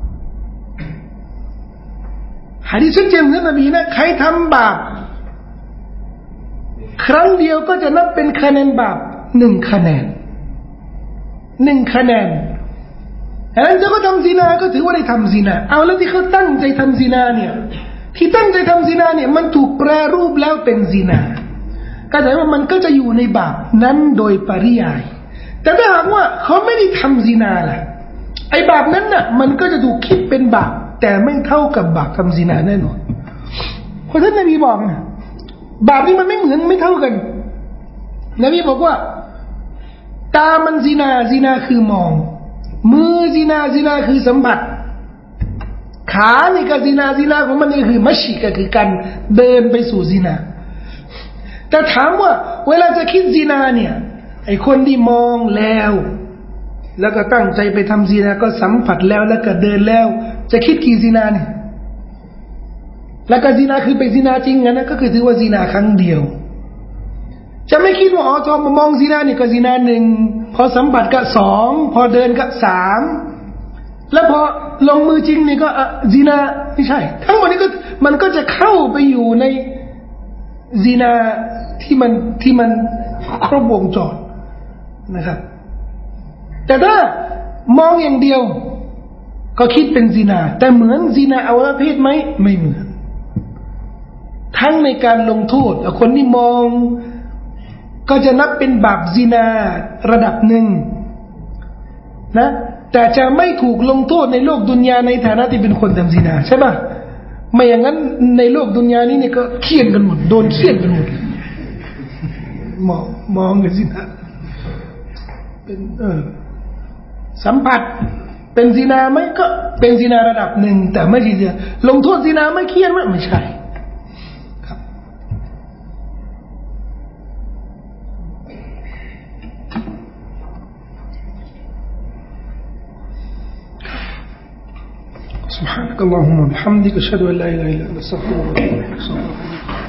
หะดีษชัดเจนของนบีนะใครทำบาปครั้งเดียวก็จะนับเป็นคะแนนบาปหนึ่งคะแนนหนึ่งคะแนนดังนั้นถ้าเขาทำซินาก็ถือว่าได้ทำซินาเอาแล้วที่เขาตั้งใจทำซินาเนี่ยที่ตั้งใจทำซินาเนี่ยมันถูกแปรรูปแล้วเป็นซินาก็แปลว่ามันก็จะอยู่ในบาปนั้นโดยปริยายแต่ถ้าหากว่าเขาไม่ได้ทำซินาล่ะไอ้บาปนั้นน่ะมันก็จะถูกคิดเป็นบาปแต่ไม่เท่ากับบาปทำซินาแน่นอนเพราะท่านนบีบอกนะบาปนี้มันไม่เหมือนไม่เท่ากันนบีบอกว่าตามันซินาซินาคือมองมือซินาซินาคือสัมผัสขานี่ก็ซินาซินาของมันนี่คือมัชชิก็คือการเดินไปสู่ซินาแต่ถามว่าเวลาจะคิดซินาเนี่ยไอ้คนที่มองแล้วแล้วก็ตั้งใจไปทำซินาก็สัมผัสแล้วแล้วก็เดินแล้วจะคิดกี่ซินาเนี่ยแล้วก็ซินาคือไปซินาจริงนะก็คือถือว่าซินาครั้งเดียวจะไม่คิดว่าอ๋อพอมองซินานี่ก็ซินาหนึ่งพอสัมผัสก็สองพอเดินก็สามแล้วพอลงมือจริงนี่ก็ซินาไม่ใช่ทั้งหมดนี้ก็มันก็จะเข้าไปอยู่ในซินาที่มันที่มันครบวงจรนะครับแต่ถ้ามองอย่างเดียวก็คิดเป็นซินาแต่เหมือนซินาอวัยวะเพศไหมไม่เหมือนทั้งในการลงโทษคนที่มองก็จะนับเป็นบาปซินาระดับหนึ่งนะแต่จะไม่ถูกลงโทษในโลกดุนยาในฐานะที่เป็นคนทำซินาใช่ป่ะไม่อย่างนั้นในโลกดุนยานี้เนี่ยก็เคี่ยนกันหมดโดนเคี่ยนกันหมดมองมองกันซินาเป็นเออสัมผัสเป็นซินาไหมก็เป็นซินาระดับหนึ่งแต่ไม่ใช่จะลงโทษซินาไม่เคี่ยนไหมไม่ใช่ครับسبحانك اللهم وبحمدك أشهد أن لا إله إلا أنت أستغفرك وأتوب إليك